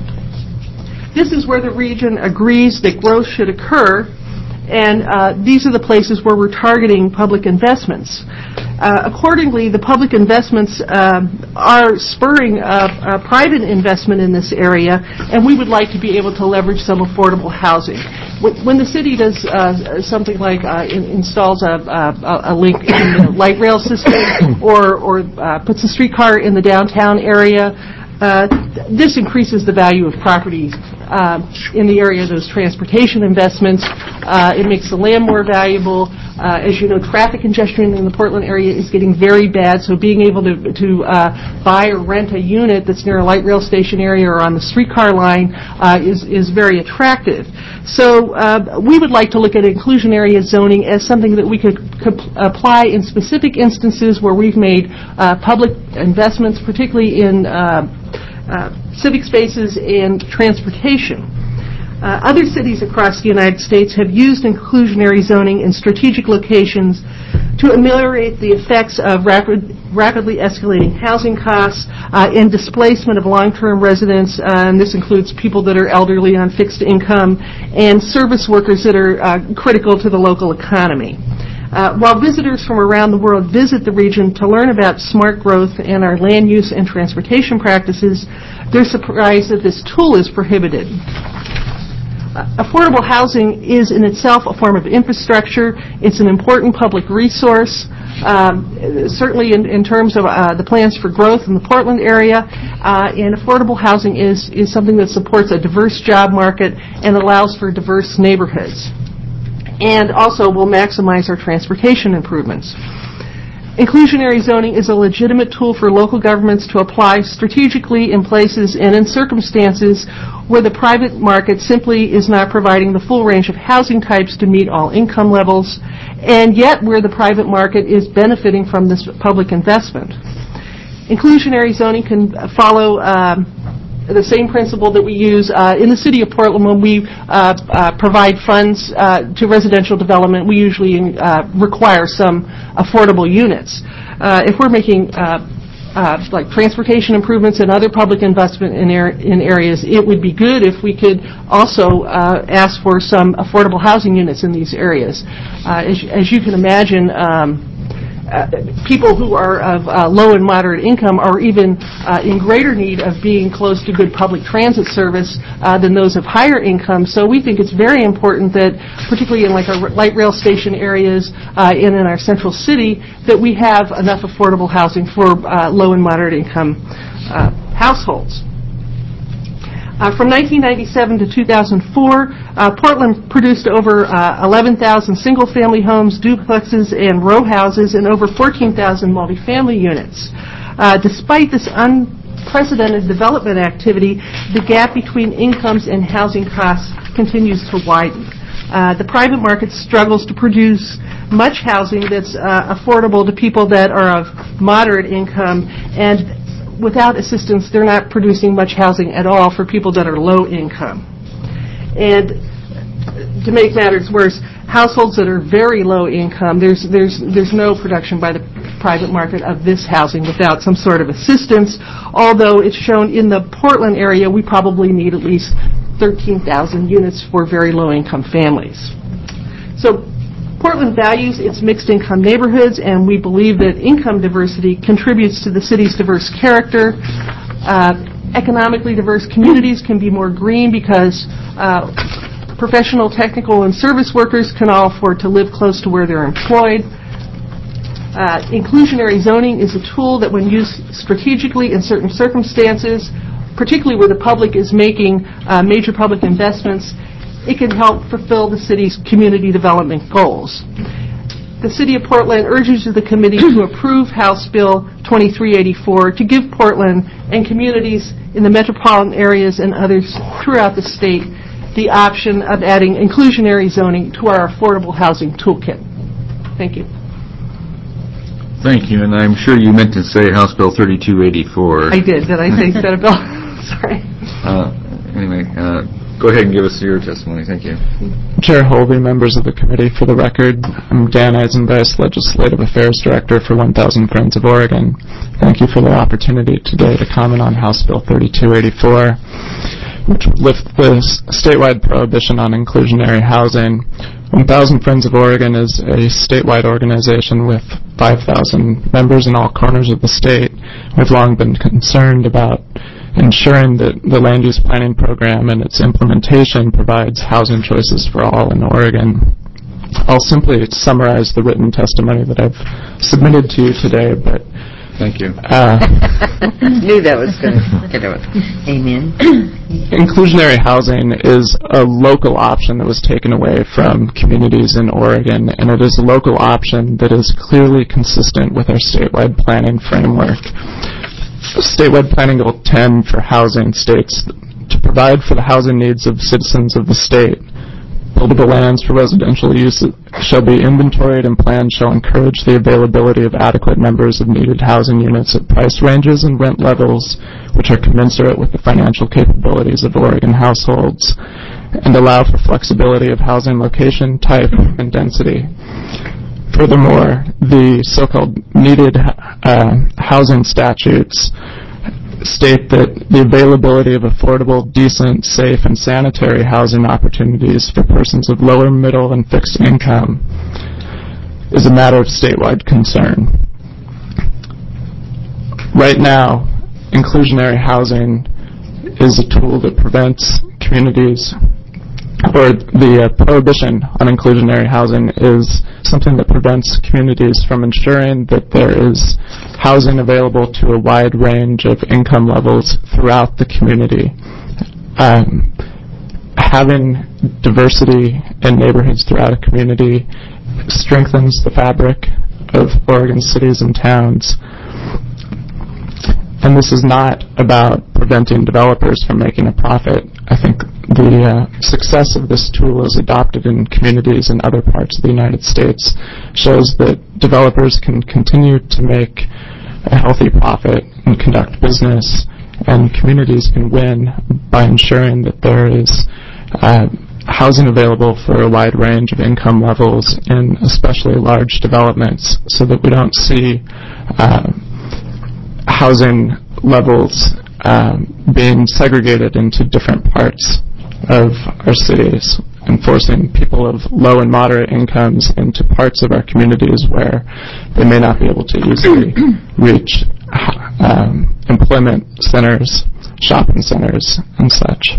This is where the region agrees that growth should occur, and uh, these are the places where we're targeting public investments. Uh, accordingly, the public investments uh, are spurring uh, uh, private investment in this area, and we would like to be able to leverage some affordable housing. When the city does uh, something like uh, in, installs a, a, a link in the light rail system or, or uh, puts a streetcar in the downtown area, uh, this increases the value of properties uh, in the area of those transportation investments. Uh, it makes the land more valuable. Uh, as you know, traffic congestion in the Portland area is getting very bad, so being able to, to uh, buy or rent a unit that's near a light rail station area or on the streetcar line uh, is, is very attractive. So uh, we would like to look at inclusion area zoning as something that we could, could apply in specific instances where we've made uh, public investments, particularly in uh, uh, civic spaces and transportation. Uh, other cities across the United States have used inclusionary zoning in strategic locations to ameliorate the effects of rapid, rapidly escalating housing costs uh, and displacement of long-term residents, uh, and this includes people that are elderly on fixed income and service workers that are uh, critical to the local economy. Uh, while visitors from around the world visit the region to learn about smart growth and our land use and transportation practices, they're surprised that this tool is prohibited. Uh, affordable housing is in itself a form of infrastructure. It's an important public resource, um, certainly in, in terms of uh, the plans for growth in the Portland area. Uh, and affordable housing is, is something that supports a diverse job market and allows for diverse neighborhoods. And also will maximize our transportation improvements. Inclusionary zoning is a legitimate tool for local governments to apply strategically in places and in circumstances where the private market simply is not providing the full range of housing types to meet all income levels, and yet where the private market is benefiting from this public investment. Inclusionary zoning can follow um, the same principle that we use uh, in the city of Portland when we uh, uh, provide funds uh, to residential development. We usually uh, require some affordable units. Uh, if we're making uh, uh, like transportation improvements and other public investment in, er- in areas, it would be good if we could also uh, ask for some affordable housing units in these areas. Uh, as, as you can imagine, um, Uh, people who are of uh, low and moderate income are even uh, in greater need of being close to good public transit service uh, than those of higher income. So we think it's very important that, particularly in like our light rail station areas uh, and in our central city, that we have enough affordable housing for uh, low and moderate income uh, households. Uh, from nineteen ninety-seven to two thousand four, uh, Portland produced over uh, eleven thousand single-family homes, duplexes, and row houses, and over fourteen thousand multifamily units. Uh, despite this unprecedented development activity, the gap between incomes and housing costs continues to widen. Uh, the private market struggles to produce much housing that's uh, affordable to people that are of moderate income, and without assistance, they're not producing much housing at all for people that are low income. And to make matters worse, households that are very low income, there's there's there's no production by the private market of this housing without some sort of assistance, although it's shown in the Portland area we probably need at least thirteen thousand units for very low income families. So Portland values its mixed-income neighborhoods, and we believe that income diversity contributes to the city's diverse character. Uh, economically diverse communities can be more green because uh, professional, technical, and service workers can all afford to live close to where they're employed. Uh, inclusionary zoning is a tool that, when used strategically in certain circumstances, particularly where the public is making uh, major public investments, it can help fulfill the city's community development goals. the City of Portland urges the committee to approve House Bill twenty-three eighty-four to give Portland and communities in the metropolitan areas and others throughout the state the option of adding inclusionary zoning to our affordable housing toolkit. Thank you. Thank you, and I'm sure you meant to say House Bill thirty-two eighty-four. I did. Did I say Senate Bill? Sorry. Uh, anyway, uh, go ahead and give us your testimony. Thank you. Chair Holby, members of the committee, for the record, I'm Dan Eisenbeis, Legislative Affairs Director for one thousand Friends of Oregon. Thank you for the opportunity today to comment on House Bill thirty-two eighty-four, which would lift the statewide prohibition on inclusionary housing. one thousand Friends of Oregon is a statewide organization with five thousand members in all corners of the state. We've long been concerned about ensuring that the land use planning program and its implementation provides housing choices for all in Oregon. I'll simply summarize the written testimony that I've submitted to you today, but Thank you. Uh, Knew that was going to get out. Amen. Inclusionary housing is a local option that was taken away from communities in Oregon, and it is a local option that is clearly consistent with our statewide planning framework. Statewide Planning Goal ten for housing states to provide for the housing needs of citizens of the state. Buildable lands for residential use shall be inventoried, and plans shall encourage the availability of adequate numbers of needed housing units at price ranges and rent levels which are commensurate with the financial capabilities of Oregon households, and allow for flexibility of housing location, type, and density. Furthermore, the so-called needed uh, housing statutes state that the availability of affordable, decent, safe, and sanitary housing opportunities for persons of lower, middle, and fixed income is a matter of statewide concern. Right now, inclusionary housing is a tool that prevents communities, or the uh, prohibition on inclusionary housing is something that prevents communities from ensuring that there is housing available to a wide range of income levels throughout the community. Um, having diversity in neighborhoods throughout a community strengthens the fabric of Oregon cities and towns. And this is not about preventing developers from making a profit. I think the uh, success of this tool as adopted in communities in other parts of the United States shows that developers can continue to make a healthy profit and conduct business, and communities can win by ensuring that there is uh, housing available for a wide range of income levels in especially large developments, so that we don't see uh, housing levels um, being segregated into different parts of our cities, and forcing people of low and moderate incomes into parts of our communities where they may not be able to easily reach um, employment centers, shopping centers, and such.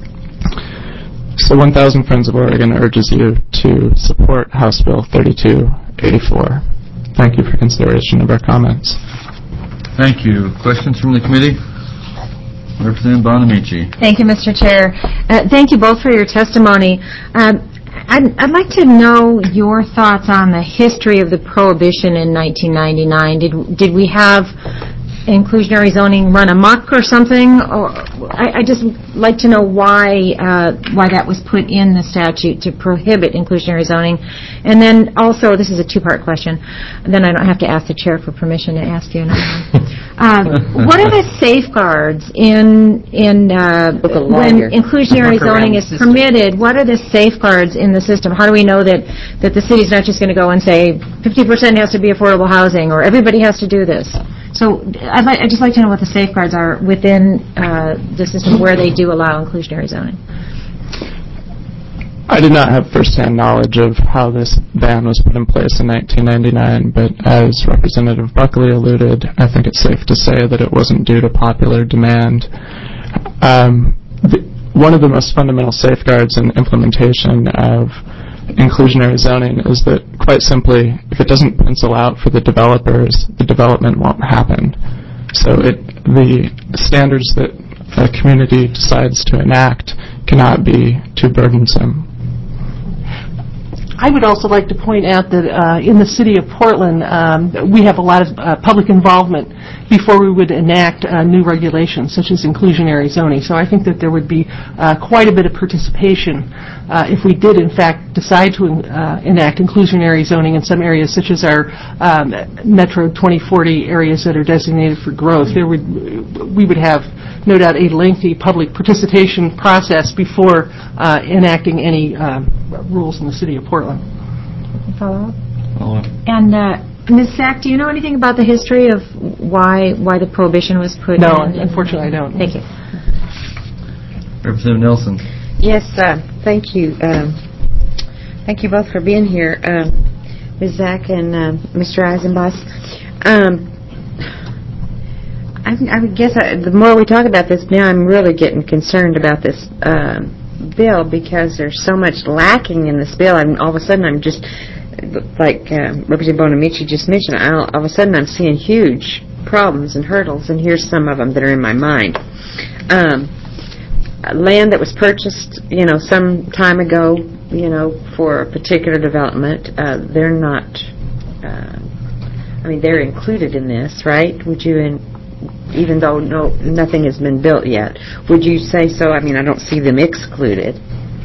So one thousand Friends of Oregon urges you to support House Bill thirty-two eighty-four. Thank you for consideration of our comments. Thank you. Questions from the committee? Representative Bonamici. Thank you, Mister Chair. Uh, thank you both for your testimony. Um, I'd, I'd like to know your thoughts on the history of the prohibition in nineteen ninety-nine. Did did we have inclusionary zoning run amok or something? Or I, I just like to know why uh, why that was put in the statute to prohibit inclusionary zoning. And then also, this is a two-part question. Then I don't have to ask the chair for permission to ask you another one. Uh, what are the safeguards in in uh, when inclusionary zoning is permitted? What are the safeguards in the system? How do we know that that the city's not just going to go and say fifty percent has to be affordable housing or everybody has to do this? So I'd, like, I'd just like to know what the safeguards are within uh, the system where they do allow inclusionary zoning. I did not have first-hand knowledge of how this ban was put in place in nineteen ninety-nine, but as Representative Buckley alluded, I think it's safe to say that it wasn't due to popular demand. Um, the, one of the most fundamental safeguards in implementation of inclusionary zoning is that, quite simply, if it doesn't pencil out for the developers, the development won't happen. So it, the standards that a community decides to enact cannot be too burdensome. I would also like to point out that uh, in the city of Portland, um, we have a lot of uh, public involvement before we would enact uh, new regulations, such as inclusionary zoning. So I think that there would be uh, quite a bit of participation uh, if we did, in fact, decide to uh, enact inclusionary zoning in some areas, such as our um, Metro twenty forty areas that are designated for growth. There would, we would have, no doubt, a lengthy public participation process before uh, enacting any um, rules in the city of Portland. Follow up? Follow up. And uh, Miz Sack, do you know anything about the history of why why the prohibition was put no, in? No, unfortunately I don't. Thank you. Representative Nelson. Yes, uh, thank you. Um, thank you both for being here, uh, Miz Sack and uh, Mister Eisenbach. Um, I, I guess I, the more we talk about this, now I'm really getting concerned about this uh, bill because there's so much lacking in this bill. I'm, all of a sudden, I'm just, like uh, Representative Bonamici just mentioned, I, all of a sudden I'm seeing huge problems and hurdles, and here's some of them that are in my mind. Um, land that was purchased, you know, some time ago, you know, for a particular development, uh, they're not, uh, I mean, they're included in this, right? Would you in even though no nothing has been built yet. Would you say so? I mean, I don't see them excluded.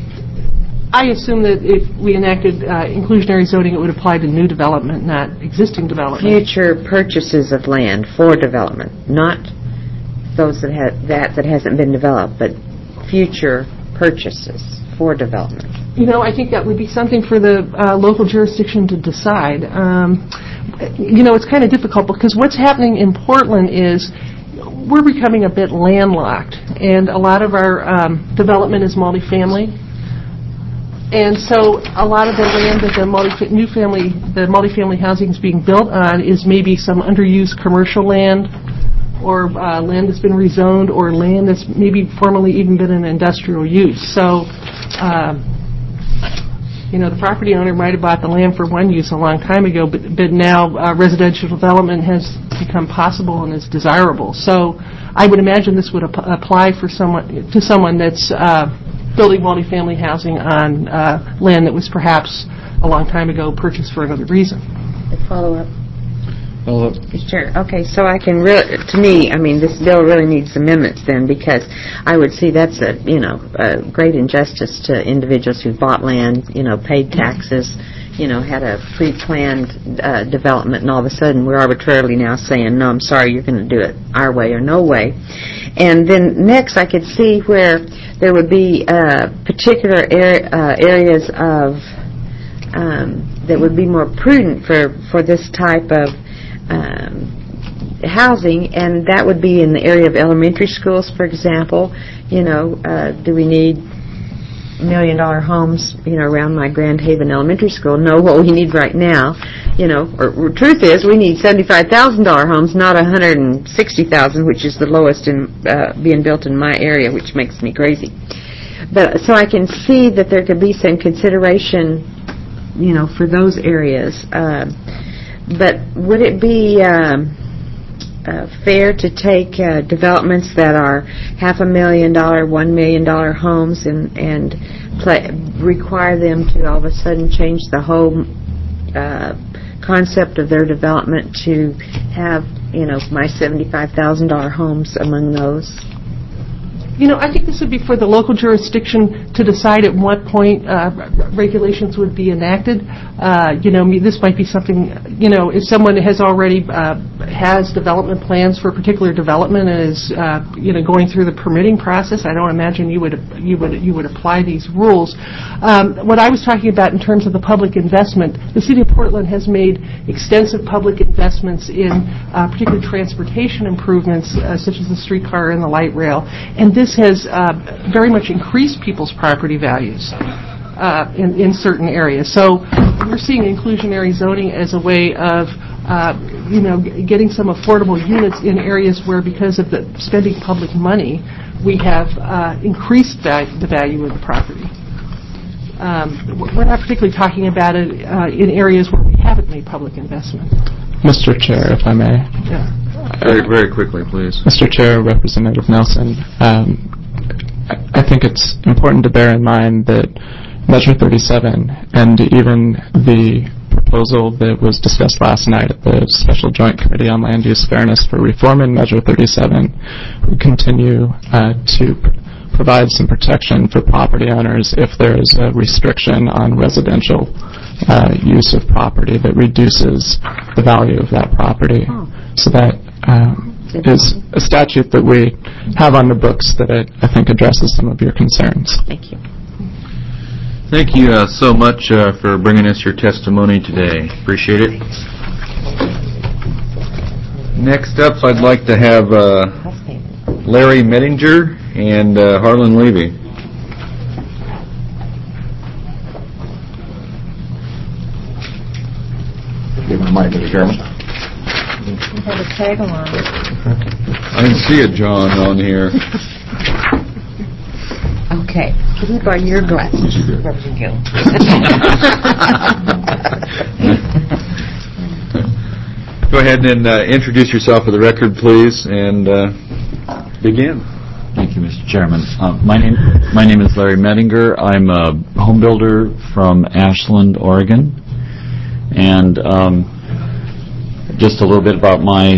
I assume that if we enacted uh, inclusionary zoning, it would apply to new development, not existing development. Future purchases of land for development, not those that have that that hasn't been developed, but future purchases for development. You know, I think that would be something for the uh, local jurisdiction to decide. Um, you know, it's kind of difficult because what's happening in Portland is we're becoming a bit landlocked, and a lot of our um, development is multifamily. And so a lot of the land that the multi- new family, the multifamily housing is being built on is maybe some underused commercial land, or uh, land that's been rezoned, or land that's maybe formerly even been in industrial use. So, um, you know, the property owner might have bought the land for one use a long time ago, but, but now uh, residential development has become possible and is desirable. So I would imagine this would ap- apply for someone to someone that's uh, building multifamily housing on uh, land that was perhaps a long time ago purchased for another reason. Follow up. Follow up. Sure. Okay, so I can really, to me, I mean, this bill really needs amendments then, because I would see that's a, you know, a great injustice to individuals who bought land, you know, paid taxes, you know, had a pre-planned uh, development, and all of a sudden we're arbitrarily now saying, no, I'm sorry, you're going to do it our way or no way. And then next I could see where there would be uh, particular er- uh, areas of um, that would be more prudent for, for this type of Um, housing, and that would be in the area of elementary schools, for example. You know, uh, do we need million dollar homes, you know, around my Grand Haven Elementary School? No, what we need right now, you know, or, or truth is we need seventy-five thousand dollar homes, not one hundred sixty thousand, which is the lowest in uh, being built in my area, which makes me crazy. But so I can see that there could be some consideration, you know, for those areas. Uh, But would it be um, uh, fair to take uh, developments that are half a million dollar, one million dollar homes and, and play, require them to all of a sudden change the whole uh, concept of their development to have, you know, my seventy-five thousand dollar homes among those? You know, I think this would be for the local jurisdiction to decide at what point uh, regulations would be enacted. Uh, you know, this might be something, you know, if someone has already uh, has development plans for a particular development and is, uh, you know, going through the permitting process, I don't imagine you would you would you would apply these rules. Um, what I was talking about in terms of the public investment, the City of Portland has made extensive public investments in uh, particularly transportation improvements, uh, such as the streetcar and the light rail, and this has uh, very much increased people's property values uh, in, in certain areas. So we're seeing inclusionary zoning as a way of, uh, you know, getting some affordable units in areas where, because of the spending public money, we have uh, increased that, the value of the property. Um, we're not particularly talking about it uh, in areas where we haven't made public investment. Mister Chair, if I may. Yeah. Very, very quickly, please. Mister Chair, Representative Nelson, um, I think it's important to bear in mind that Measure thirty-seven, and even the proposal that was discussed last night at the Special Joint Committee on Land Use Fairness for reform in Measure thirty-seven would continue uh, to pr- provide some protection for property owners if there is a restriction on residential uh, use of property that reduces the value of that property. Oh. So that um, is a statute that we have on the books that I, I think addresses some of your concerns. Thank you. Thank you uh, so much uh, for bringing us your testimony today. Appreciate it. Next up, I'd like to have uh, Larry Mettinger and uh, Harlan Levy. Give my mic to the Chairman. You have a tag along. I didn't see a John on here. Okay. Keep on your glasses. Representative Gill. Go ahead and uh, introduce yourself for the record, please, and uh, begin. Thank you, Mister Chairman. Uh, my name my name is Larry Mettinger. I'm a home builder from Ashland, Oregon. And um, just a little bit about my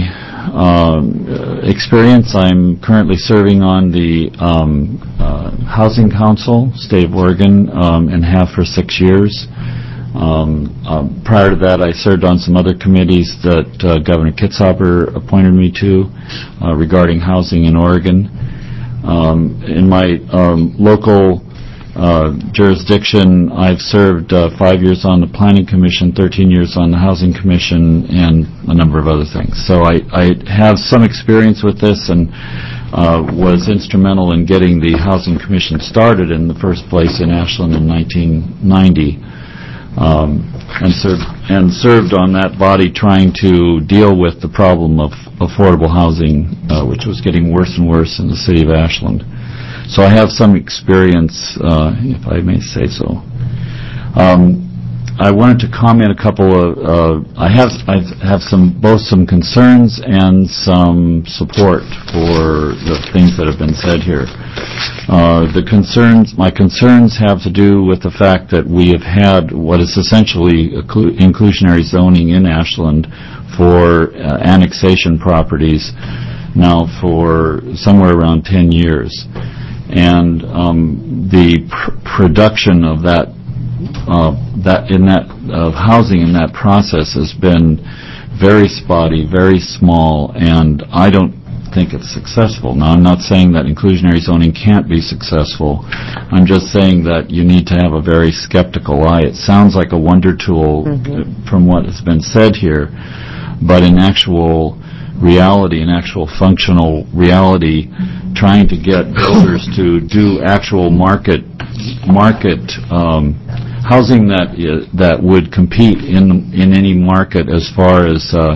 um, experience. I'm currently serving on the um, uh, Housing Council, State of Oregon, um, and have for six years. Um, uh, prior to that, I served on some other committees that uh, Governor Kitzhaber appointed me to uh, regarding housing in Oregon. Um, in my um, local uh, jurisdiction, I've served uh, five years on the Planning Commission, thirteen years on the Housing Commission, and a number of other things. So I, I have some experience with this and uh, was instrumental in getting the Housing Commission started in the first place in Ashland in nineteen ninety. Um, and served and served on that body trying to deal with the problem of affordable housing, uh, which was getting worse and worse in the city of Ashland. So I have some experience, uh, if I may say so. Um, I wanted to comment a couple of. Uh, I have I have some both some concerns and some support for the things that have been said here. Uh, the concerns, my concerns have to do with the fact that we have had what is essentially inclusionary zoning in Ashland for uh, annexation properties now for somewhere around ten years. And um, the pr- production of that, uh, that in that of housing in that process has been very spotty, very small, and I don't think it's successful. Now, I'm not saying that inclusionary zoning can't be successful. I'm just saying that you need to have a very skeptical eye. It sounds like a wonder tool mm-hmm. from what has been said here, but in actual reality, in actual functional reality, trying to get builders to do actual market market um, housing that uh, that would compete in in any market as far as uh,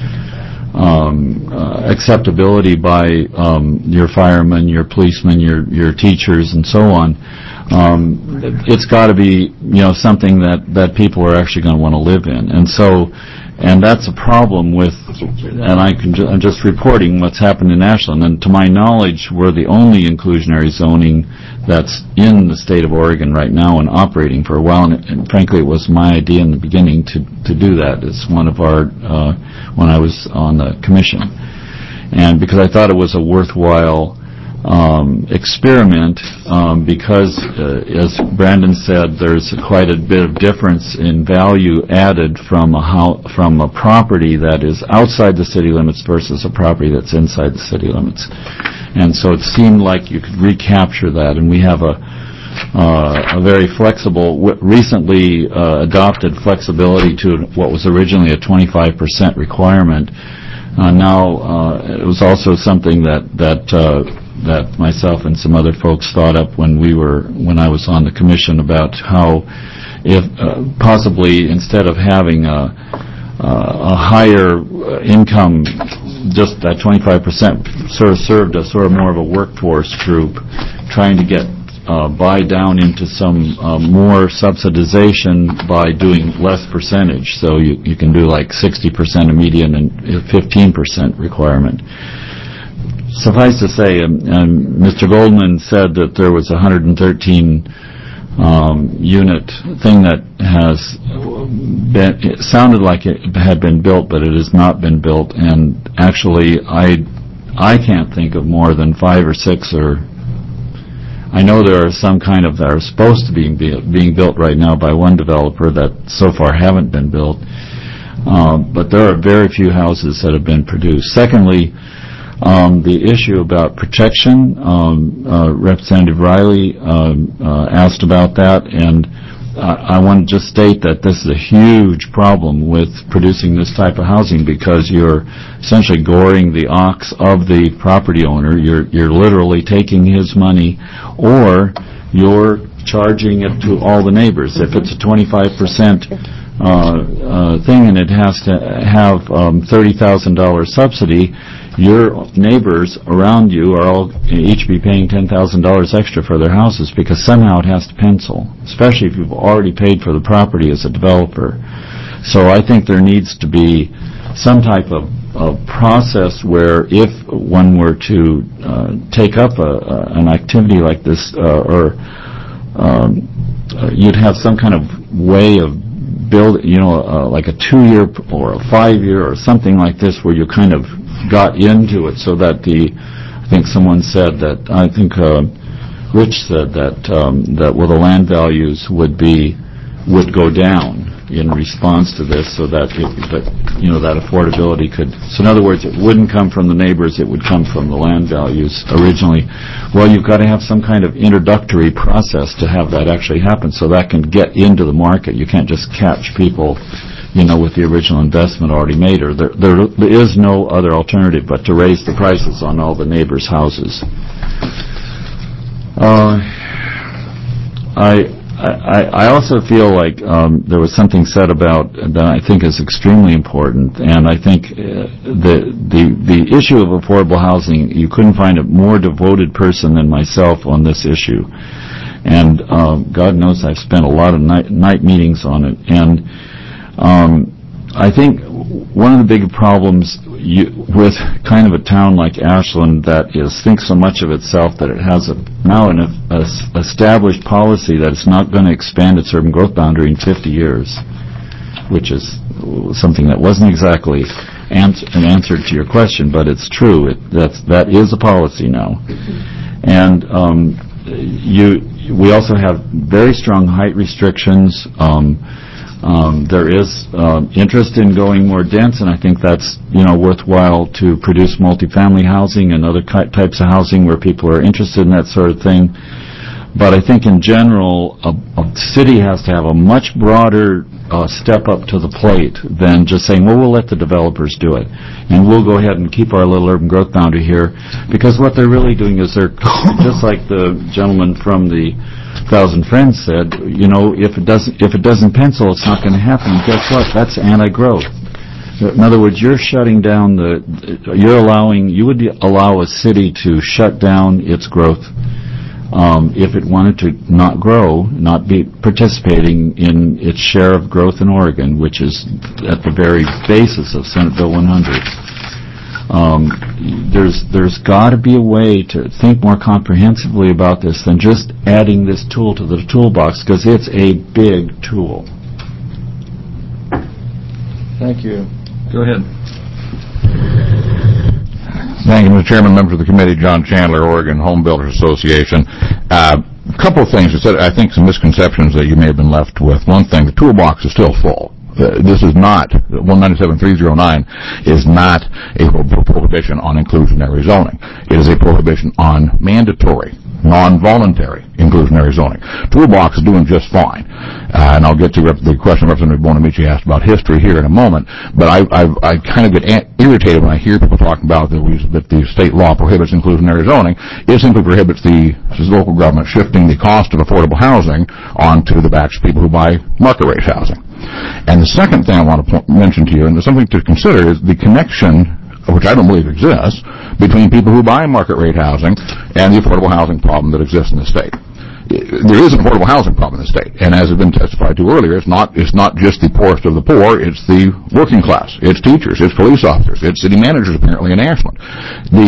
um, uh, acceptability by um, your firemen, your policemen, your your teachers, and so on. Um, it's got to be you know something that that people are actually going to want to live in, and so. And that's a problem with, and I can ju- I'm just reporting what's happened in Ashland. And to my knowledge, we're the only inclusionary zoning that's in the state of Oregon right now and operating for a while. And, and frankly, it was my idea in the beginning to, to do that. It's one of our, uh, when I was on the commission. And because I thought it was a worthwhile um, experiment, um, because, uh, as Brandon said, there's quite a bit of difference in value added from a ho- from a property that is outside the city limits versus a property that's inside the city limits. And so it seemed like you could recapture that, and we have a uh, a very flexible, w- recently uh, adopted flexibility to what was originally a twenty-five percent requirement. Uh, now, uh, it was also something that that uh, that myself and some other folks thought up when we were when I was on the commission about how, if uh, possibly instead of having a, uh, a higher income, just that twenty-five percent sort of served as sort of more of a workforce group, trying to get uh, buy down into some uh, more subsidization by doing less percentage. So you you can do like sixty percent a median and fifteen percent requirement. Suffice to say, um, um, Mister Goldman said that there was one hundred thirteen um, unit thing that has been, it sounded like it had been built, but it has not been built. And actually, I, I can't think of more than five or six, or I know there are some kind of that are supposed to be being built right now by one developer that so far haven't been built. Um, but there are very few houses that have been produced. Secondly, um, the issue about protection, um, uh, Representative Riley um, uh, asked about that, and I, I want to just state that this is a huge problem with producing this type of housing, because you're essentially goring the ox of the property owner. You're, you're literally taking his money, or you're charging it to all the neighbors. If it's a twenty-five percent Uh, uh, thing and it has to have um, thirty thousand dollars subsidy, your neighbors around you are all each be paying ten thousand dollars extra for their houses, because somehow it has to pencil, especially if you've already paid for the property as a developer. So I think there needs to be some type of, of process where if one were to uh, take up a, a, an activity like this, uh, or um, uh, you'd have some kind of way of build, you know, uh, like a two-year or a five-year or something like this, where you kind of got into it, so that the, I think someone said that, I think uh, Rich said that um, that well, the land values would be would go down in response to this, so that it, that you know that affordability could. So in other words, it wouldn't come from the neighbors; it would come from the land values originally. Well, you've got to have some kind of introductory process to have that actually happen, so that can get into the market. You can't just catch people, you know, with the original investment already made. Or there, there, there is no other alternative but to raise the prices on all the neighbors' houses. Uh, I. I, I also feel like um, there was something said about that I think is extremely important, and I think uh, the the the issue of affordable housing, you couldn't find a more devoted person than myself on this issue, and um, God knows I've spent a lot of night, night meetings on it, and um, I think one of the big problems you, with kind of a town like Ashland that is thinks so much of itself that it has a, now an a, a established policy that it's not going to expand its urban growth boundary in fifty years, which is something that wasn't exactly ans- an answer to your question, but it's true. It, that's, that is a policy now. And um, you, we also have very strong height restrictions. Um, Um, there is uh, interest in going more dense, and I think that's, you know, worthwhile to produce multifamily housing and other types of housing where people are interested in that sort of thing. But I think in general, a, a city has to have a much broader uh, step up to the plate than just saying, well, we'll let the developers do it, and we'll go ahead and keep our little urban growth boundary here. Because what they're really doing is they're, just like the gentleman from the Thousand Friends said, you know, if it doesn't if it doesn't pencil, it's not going to happen. And guess what? That's anti-growth. In other words, you're shutting down the, you're allowing, you would allow a city to shut down its growth um, if it wanted to not grow, not be participating in its share of growth in Oregon, which is at the very basis of Senate Bill one hundred. Um, there's there's got to be a way to think more comprehensively about this than just adding this tool to the toolbox, because it's a big tool. Thank you. Go ahead. Thank you, Mister Chairman, members of the committee. John Chandler, Oregon Home Builders Association. Uh, a couple of things. I think some misconceptions that you may have been left with. One thing, the toolbox is still full. Uh, this is not, one ninety-seven three oh nine is not a prohibition on inclusionary zoning. It is a prohibition on mandatory, non-voluntary inclusionary zoning. Toolbox is doing just fine. Uh, and I'll get to rep- the question Representative Bonamici asked about history here in a moment. But I, I, I kind of get an- irritated when I hear people talking about that, we, that the state law prohibits inclusionary zoning. It simply prohibits the local government shifting the cost of affordable housing onto the backs of people who buy market-rate housing. And the second thing I want to point, mention to you, and something to consider, is the connection, which I don't believe exists, between people who buy market-rate housing and the affordable housing problem that exists in the state. There is an affordable housing problem in the state, and as has been testified to earlier, it's not it's not just the poorest of the poor, it's the working class, it's teachers, it's police officers, it's city managers apparently in Ashland. The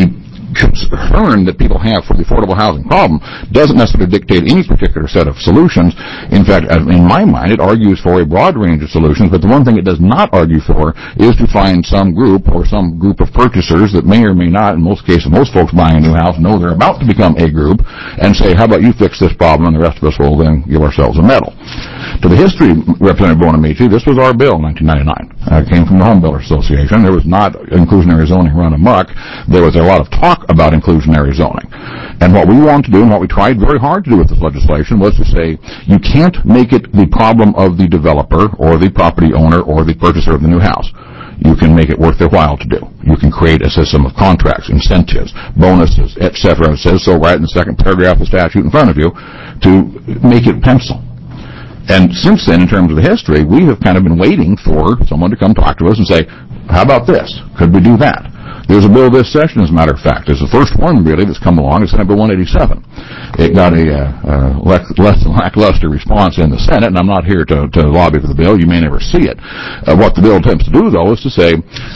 concern that people have for the affordable housing problem doesn't necessarily dictate any particular set of solutions. In fact, in my mind, it argues for a broad range of solutions, but the one thing it does not argue for is to find some group or some group of purchasers that may or may not, in most cases, most folks buying a new house know they're about to become a group, and say, how about you fix this problem and the rest of us will then give ourselves a medal. To the history, Representative Bonamici, this was our bill in nineteen ninety-nine. Uh, it came from the Home Builders Association. There was not inclusionary zoning run amok. There was a lot of talk about inclusionary zoning. And what we wanted to do, and what we tried very hard to do with this legislation, was to say, you can't make it the problem of the developer or the property owner or the purchaser of the new house. You can make it worth their while to do. You can create a system of contracts, incentives, bonuses, et cetera. It says so right in the second paragraph of the statute in front of you to make it pencil. And since then, in terms of the history, we have kind of been waiting for someone to come talk to us and say, how about this? Could we do that? There's a bill this session, as a matter of fact. It's the first one, really, that's come along. It's Senate Bill one eighty-seven. It got a uh, uh, less than lackluster response in the Senate, and I'm not here to, to lobby for the bill. You may never see it. Uh, what the bill attempts to do, though, is to say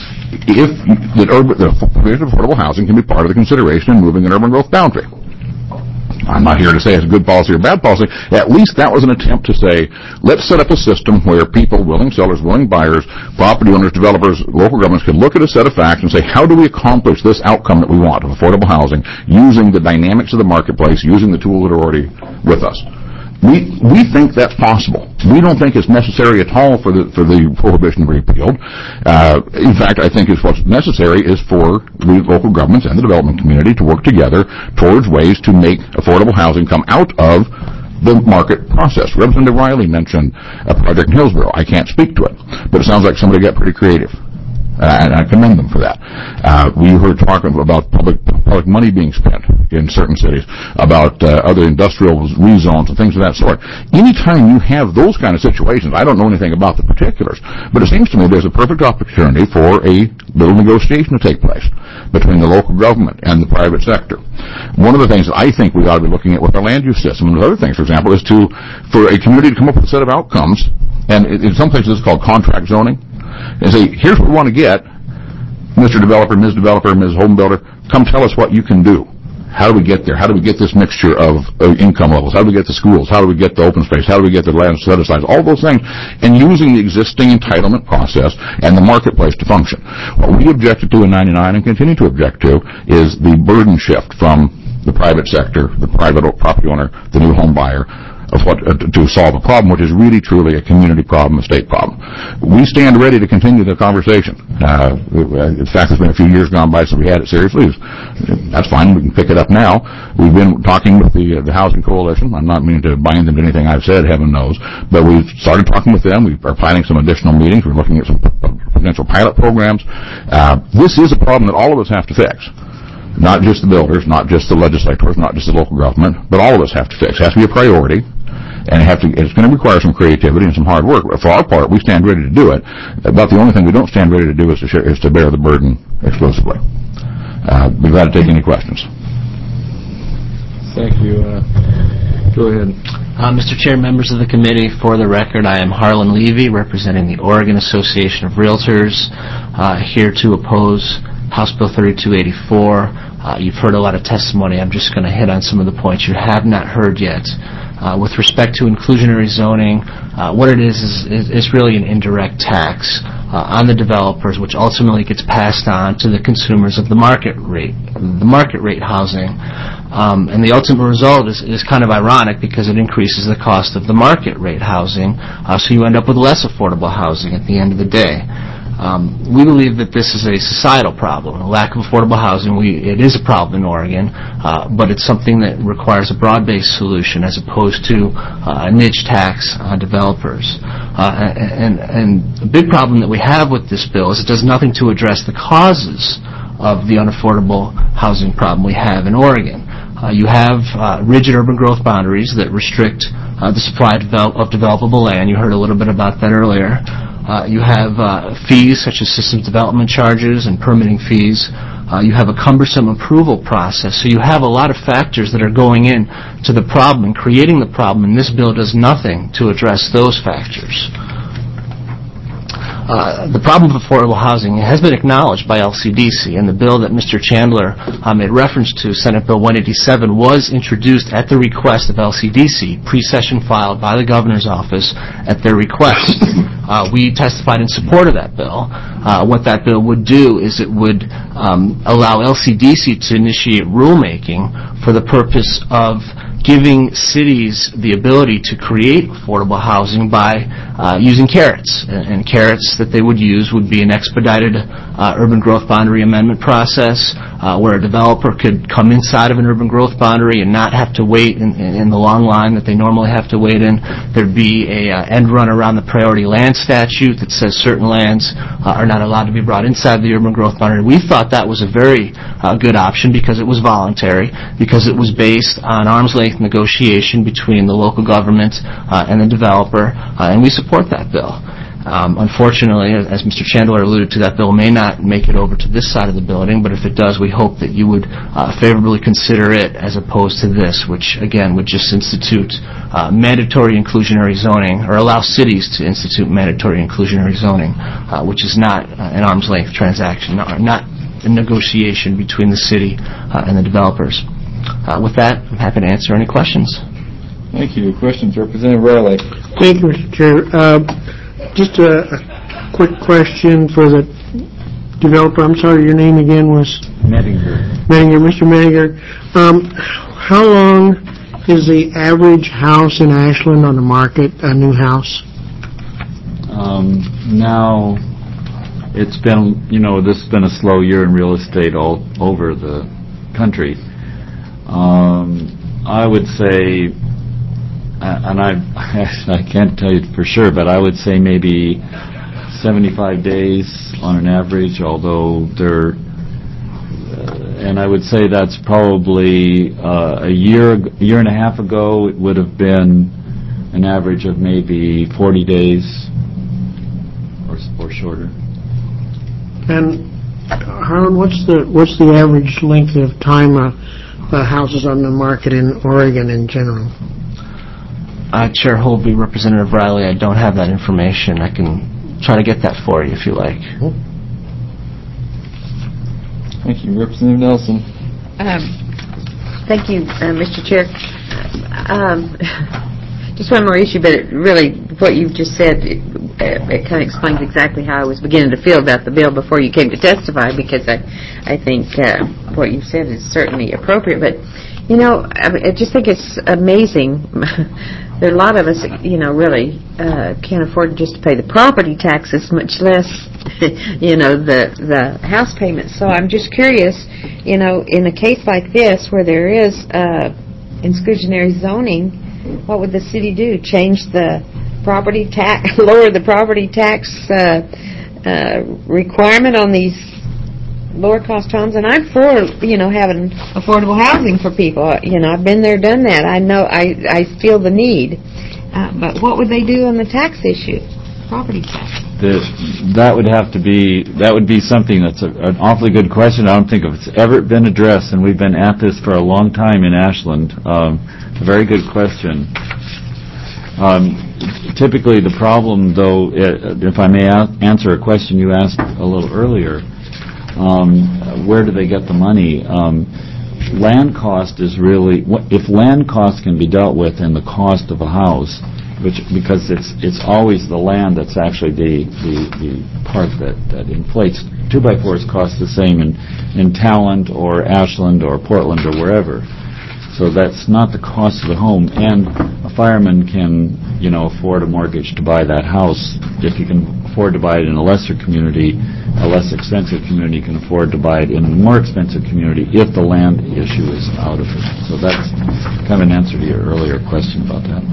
if the, urban, the provision of affordable housing can be part of the consideration in moving an urban growth boundary. I'm not here to say it's a good policy or bad policy. At least that was an attempt to say, let's set up a system where people, willing sellers, willing buyers, property owners, developers, local governments can look at a set of facts and say, how do we accomplish this outcome that we want of affordable housing using the dynamics of the marketplace, using the tools that are already with us? We we think that's possible. We don't think it's necessary at all for the for the prohibition to be repealed. Uh, in fact, I think it's what's necessary is for the local governments and the development community to work together towards ways to make affordable housing come out of the market process. Representative Riley mentioned a project in Hillsborough. I can't speak to it, but it sounds like somebody got pretty creative. Uh, and I commend them for that. Uh, we heard talking about public public money being spent in certain cities, about uh, other industrial rezones and things of that sort. Anytime you have those kind of situations, I don't know anything about the particulars, but it seems to me there's a perfect opportunity for a little negotiation to take place between the local government and the private sector. One of the things that I think we ought to be looking at with our land use system and other things, for example, is to for a community to come up with a set of outcomes, and in some places it's called contract zoning, and say, here's what we want to get, Mister Developer, Miz Developer, Miz Home Builder, come tell us what you can do. How do we get there? How do we get this mixture of uh, income levels? How do we get the schools? How do we get the open space? How do we get the land set aside? All those things. And using the existing entitlement process and the marketplace to function. What we objected to in ninety-nine and continue to object to is the burden shift from the private sector, the private property owner, the new home buyer, of what uh, to solve a problem which is really truly a community problem, a state problem. We stand ready to continue the conversation. Uh, in fact, it's been a few years gone by since we had it seriously. That's fine. We can pick it up now. We've been talking with the uh, the Housing Coalition. I'm not meaning to bind them to anything I've said, heaven knows, but we've started talking with them. We are planning some additional meetings. We're looking at some potential pilot programs. Uh, this is a problem that all of us have to fix. Not just the builders, not just the legislators, not just the local government, but all of us have to fix. It has to be a priority. And have to, it's going to require some creativity and some hard work. For our part, we stand ready to do it. About the only thing we don't stand ready to do is to, share, is to bear the burden exclusively. Uh, be glad to take any questions. Thank you. Uh, go ahead. Uh, Mister Chair, members of the committee, for the record, I am Harlan Levy, representing the Oregon Association of Realtors, uh, here to oppose House Bill thirty-two eighty-four. Uh, you've heard a lot of testimony. I'm just going to hit on some of the points you have not heard yet. Uh, with respect to inclusionary zoning, uh, what it is is, is is really an indirect tax uh, on the developers, which ultimately gets passed on to the consumers of the market rate, the market rate housing. Um, and the ultimate result is, is kind of ironic because it increases the cost of the market rate housing, uh, so you end up with less affordable housing at the end of the day. Um, we believe that this is a societal problem. A lack of affordable housing, we, it is a problem in Oregon, uh, but it's something that requires a broad-based solution as opposed to uh, a niche tax on developers. Uh, and, and a big problem that we have with this bill is it does nothing to address the causes of the unaffordable housing problem we have in Oregon. Uh, you have uh, rigid urban growth boundaries that restrict uh, the supply of, develop- of developable land. You heard a little bit about that earlier. Uh, you have uh, fees such as systems development charges and permitting fees. Uh, you have a cumbersome approval process. So you have a lot of factors that are going in to the problem and creating the problem, and this bill does nothing to address those factors. Uh, the problem of affordable housing has been acknowledged by L C D C, and the bill that Mister Chandler uh, made reference to, Senate Bill one eighty-seven, was introduced at the request of L C D C, pre-session filed by the governor's office at their request. Uh, we testified in support of that bill. Uh, what that bill would do is it would um, allow L C D C to initiate rulemaking for the purpose of giving cities the ability to create affordable housing by uh, using carrots. And, and carrots that they would use would be an expedited uh, urban growth boundary amendment process uh, where a developer could come inside of an urban growth boundary and not have to wait in, in, in the long line that they normally have to wait in. There'd be a uh, end run around the priority land statute that says certain lands uh, are not allowed to be brought inside the urban growth boundary. We thought that was a very uh, good option because it was voluntary, because it was based on arm's length negotiation between the local government uh, and the developer, uh, and we support that bill. Um, unfortunately, as Mister Chandler alluded to, that bill may not make it over to this side of the building, but if it does, we hope that you would uh, favorably consider it as opposed to this, which, again, would just institute uh, mandatory inclusionary zoning, or allow cities to institute mandatory inclusionary zoning, uh, which is not uh, an arm's length transaction, not, not a negotiation between the city uh, and the developers. Uh, with that, I'm happy to answer any questions. Thank you. Questions, Representative Riley. Thank you, Mister Chair. Uh, just a, a quick question for the developer. I'm sorry, your name again was? Medinger. Medinger. Mister Medinger, um, how long is the average house in Ashland on the market, a new house? Um, now, it's been, you know, this has been a slow year in real estate all over the country. Um, I would say, and I I can't tell you for sure, but I would say maybe seventy-five days on an average, although they're, uh, and I would say that's probably uh, a year, a year and a half ago, it would have been an average of maybe forty days or, or shorter. And, Harlan, what's the, what's the average length of time uh, Uh, houses on the market in Oregon in general? Uh, Chair Holby, Representative Riley, I don't have that information. I can try to get that for you if you like. Thank you. Representative Nelson. Um, thank you, uh, Mister Chair. Um, just one more issue, but it really, what you've just said, it, it kind of explains exactly how I was beginning to feel about the bill before you came to testify, because I, I think uh, what you've said is certainly appropriate. But, you know, I, I just think it's amazing. There are a lot of us, you know, really uh, can't afford just to pay the property taxes, much less, you know, the the house payments. So I'm just curious, you know, in a case like this where there is uh, exclusionary zoning, what would the city do? Change the property tax, lower the property tax uh, uh, requirement on these lower cost homes? And I'm for, you know, having affordable housing for people. You know, I've been there, done that. I know, I, I feel the need. Uh, but what would they do on the tax issue? Property tax. The, that would have to be, that would be something that's a, an awfully good question. I don't think it's ever been addressed, and we've been at this for a long time in Ashland. Um, a very good question. Um, typically the problem, though, if I may a- answer a question you asked a little earlier, um, where do they get the money? Um, land cost is really, if land cost can be dealt with in the cost of a house, which because it's it's always the land that's actually the the, the part that, that inflates. Two by fours cost the same in, in Talent or Ashland or Portland or wherever. So that's not the cost of the home, and a fireman can, you know, afford a mortgage to buy that house. If you can afford to buy it in a lesser community, a less expensive community can afford to buy it in a more expensive community if the land issue is out of it. So that's kind of an answer to your earlier question about that.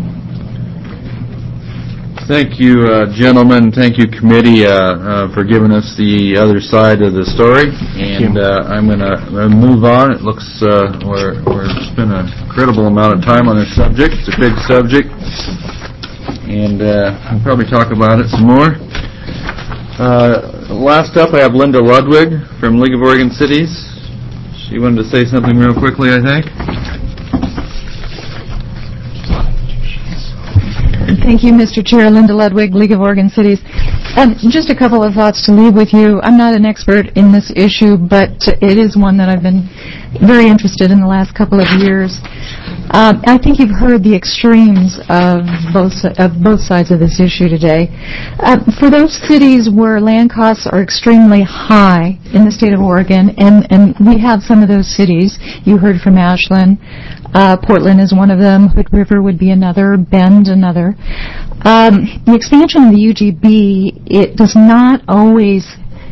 Thank you, uh, gentlemen. Thank you, committee, uh, uh, for giving us the other side of the story. And uh, I'm going to move on. It looks uh, we're, we're spent a incredible amount of time on this subject. It's a big subject, and uh, I'll probably talk about it some more. Uh, last up, I have Linda Ludwig from League of Oregon Cities. She wanted to say something real quickly, I think. Thank you, Mister Chair. Linda Ludwig, League of Oregon Cities. Um, just a couple of thoughts to leave with you. I'm not an expert in this issue, but it is one that I've been very interested in the last couple of years. Um, I think you've heard the extremes of both of both sides of this issue today. Uh, for those cities where land costs are extremely high in the state of Oregon, and, and we have some of those cities, you heard from Ashland, uh, Portland is one of them, Hood River would be another, Bend another. Um, the expansion of the U G B, it does not always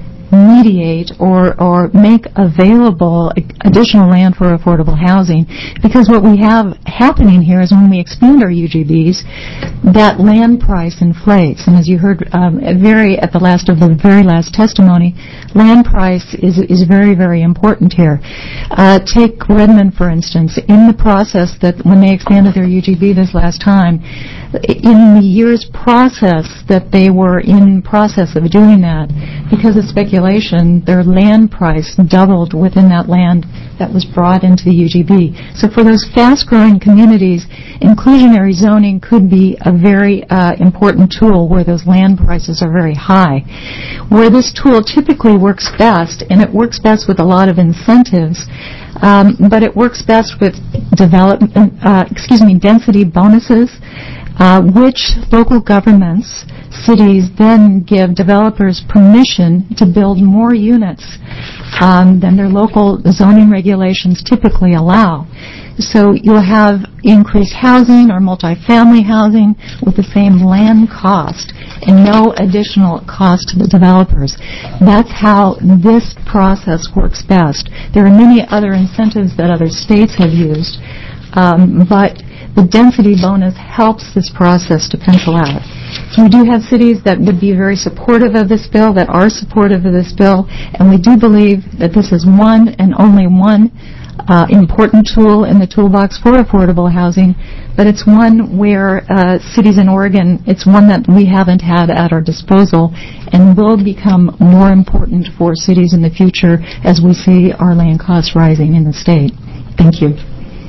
mediate or, or make available additional land for affordable housing, because what we have happening here is when we expand our U G Bs, that land price inflates. And as you heard um, very at the last of the very last testimony, land price is is very, very important here. Uh, take Redmond, for instance. In the process that when they expanded their U G B this last time, in the year's process that they were in process of doing that, because of speculation, their land price doubled within that land that was brought into the U G B. So for those fast-growing communities, inclusionary zoning could be a very uh, important tool where those land prices are very high. Where this tool typically works best, and it works best with a lot of incentives, um, but it works best with development, uh, excuse me, density bonuses, Uh, which local governments, cities, then give developers permission to build more units um, than their local zoning regulations typically allow. So you'll have increased housing or multifamily housing with the same land cost and no additional cost to the developers. That's how this process works best. There are many other incentives that other states have used, um, but the density bonus helps this process to pencil out. So we do have cities that would be very supportive of this bill, that are supportive of this bill, and we do believe that this is one and only one uh, important tool in the toolbox for affordable housing, but it's one where uh, cities in Oregon, it's one that we haven't had at our disposal and will become more important for cities in the future as we see our land costs rising in the state. Thank you.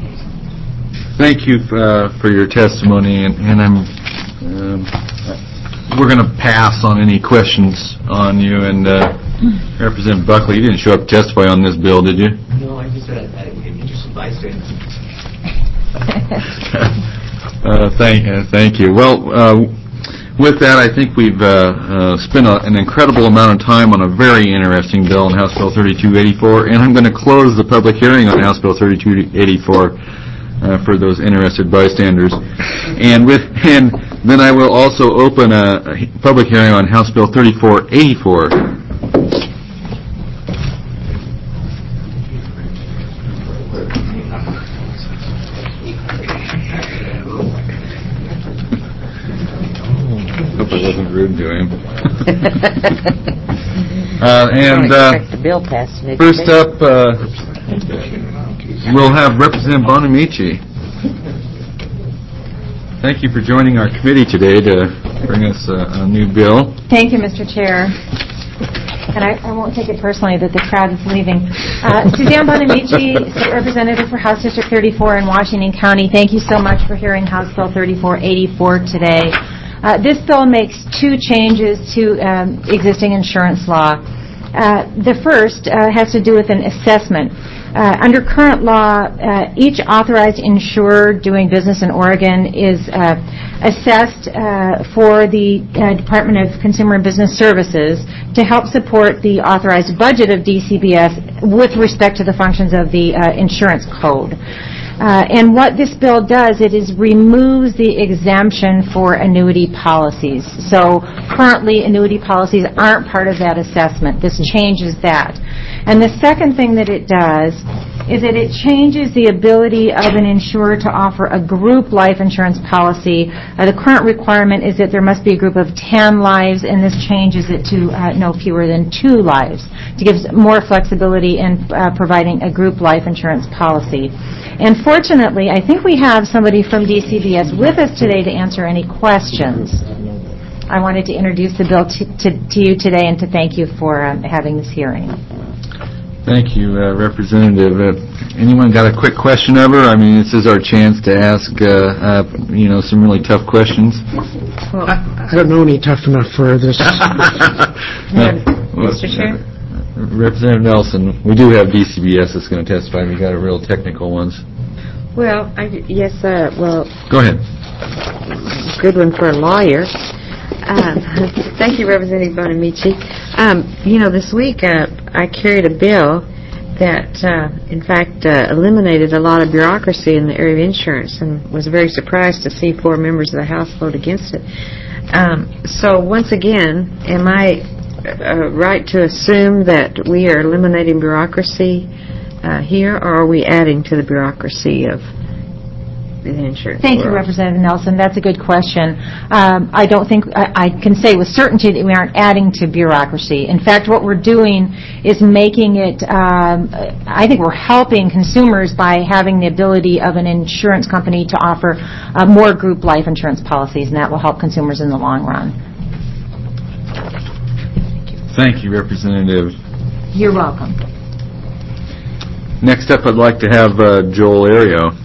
Thank you uh, for your testimony, and, and I'm um, we're going to pass on any questions on you. And uh, Representative Buckley, you didn't show up to testify on this bill, did you? No, I just read that. Interesting bystander. uh, thank, uh, thank you. Well, uh, with that, I think we've uh, uh, spent a, an incredible amount of time on a very interesting bill in House Bill thirty-two eighty-four, and I'm going to close the public hearing on House Bill thirty-two eighty-four. Uh, for those interested bystanders, and with and then I will also open a, a public hearing on House Bill thirty-four eighty-four. Hope I wasn't rude to him. uh, and uh, the bill passed. First up. Uh, We'll have Representative Bonamici. Thank you for joining our committee today to bring us a, a new bill. Thank you, Mister Chair. And I, I won't take it personally that the crowd is leaving. Uh, Suzanne Bonamici, State Representative for House District thirty-four in Washington County. Thank you so much for hearing House Bill thirty-four eighty-four today. Uh, this bill makes two changes to um, existing insurance law. Uh, the first uh, has to do with an assessment. Uh, under current law, uh, each authorized insurer doing business in Oregon is uh, assessed uh, for the uh, Department of Consumer and Business Services to help support the authorized budget of D C B S with respect to the functions of the uh, insurance code. Uh, and what this bill does, it is removes the exemption for annuity policies. So currently, annuity policies aren't part of that assessment. This changes that. And the second thing that it does is that it changes the ability of an insurer to offer a group life insurance policy. Uh, the current requirement is that there must be a group of ten lives, and this changes it to uh, no fewer than two lives to give more flexibility in uh, providing a group life insurance policy. And fortunately, I think we have somebody from D C B S with us today to answer any questions. I wanted to introduce the bill to, to, to you today and to thank you for um, having this hearing. Thank you, uh, Representative. Uh, anyone got a quick question of her? I mean, this is our chance to ask, uh, uh, you know, some really tough questions. Well, I, I don't know any tough enough for this. No. Mister Chair? Representative Nelson, we do have D C B S that's going to testify. We got a real technical ones. Well, I, yes, uh, well, Go ahead. good one for a lawyer. Um, thank you, Representative Bonamici. Um, you know, this week uh, I carried a bill that, uh, in fact, uh, eliminated a lot of bureaucracy in the area of insurance, and was very surprised to see four members of the House vote against it. Um, so, once again, am I uh, right to assume that we are eliminating bureaucracy uh, here, or are we adding to the bureaucracy of the insurance Thank you, world? Representative Nelson. That's a good question. Um, I don't think I, I can say with certainty that we aren't adding to bureaucracy. In fact, what we're doing is making it, um, I think we're helping consumers by having the ability of an insurance company to offer uh, more group life insurance policies, and that will help consumers in the long run. Thank you, Representative. You're welcome. Next up, I'd like to have uh, Joel Ario.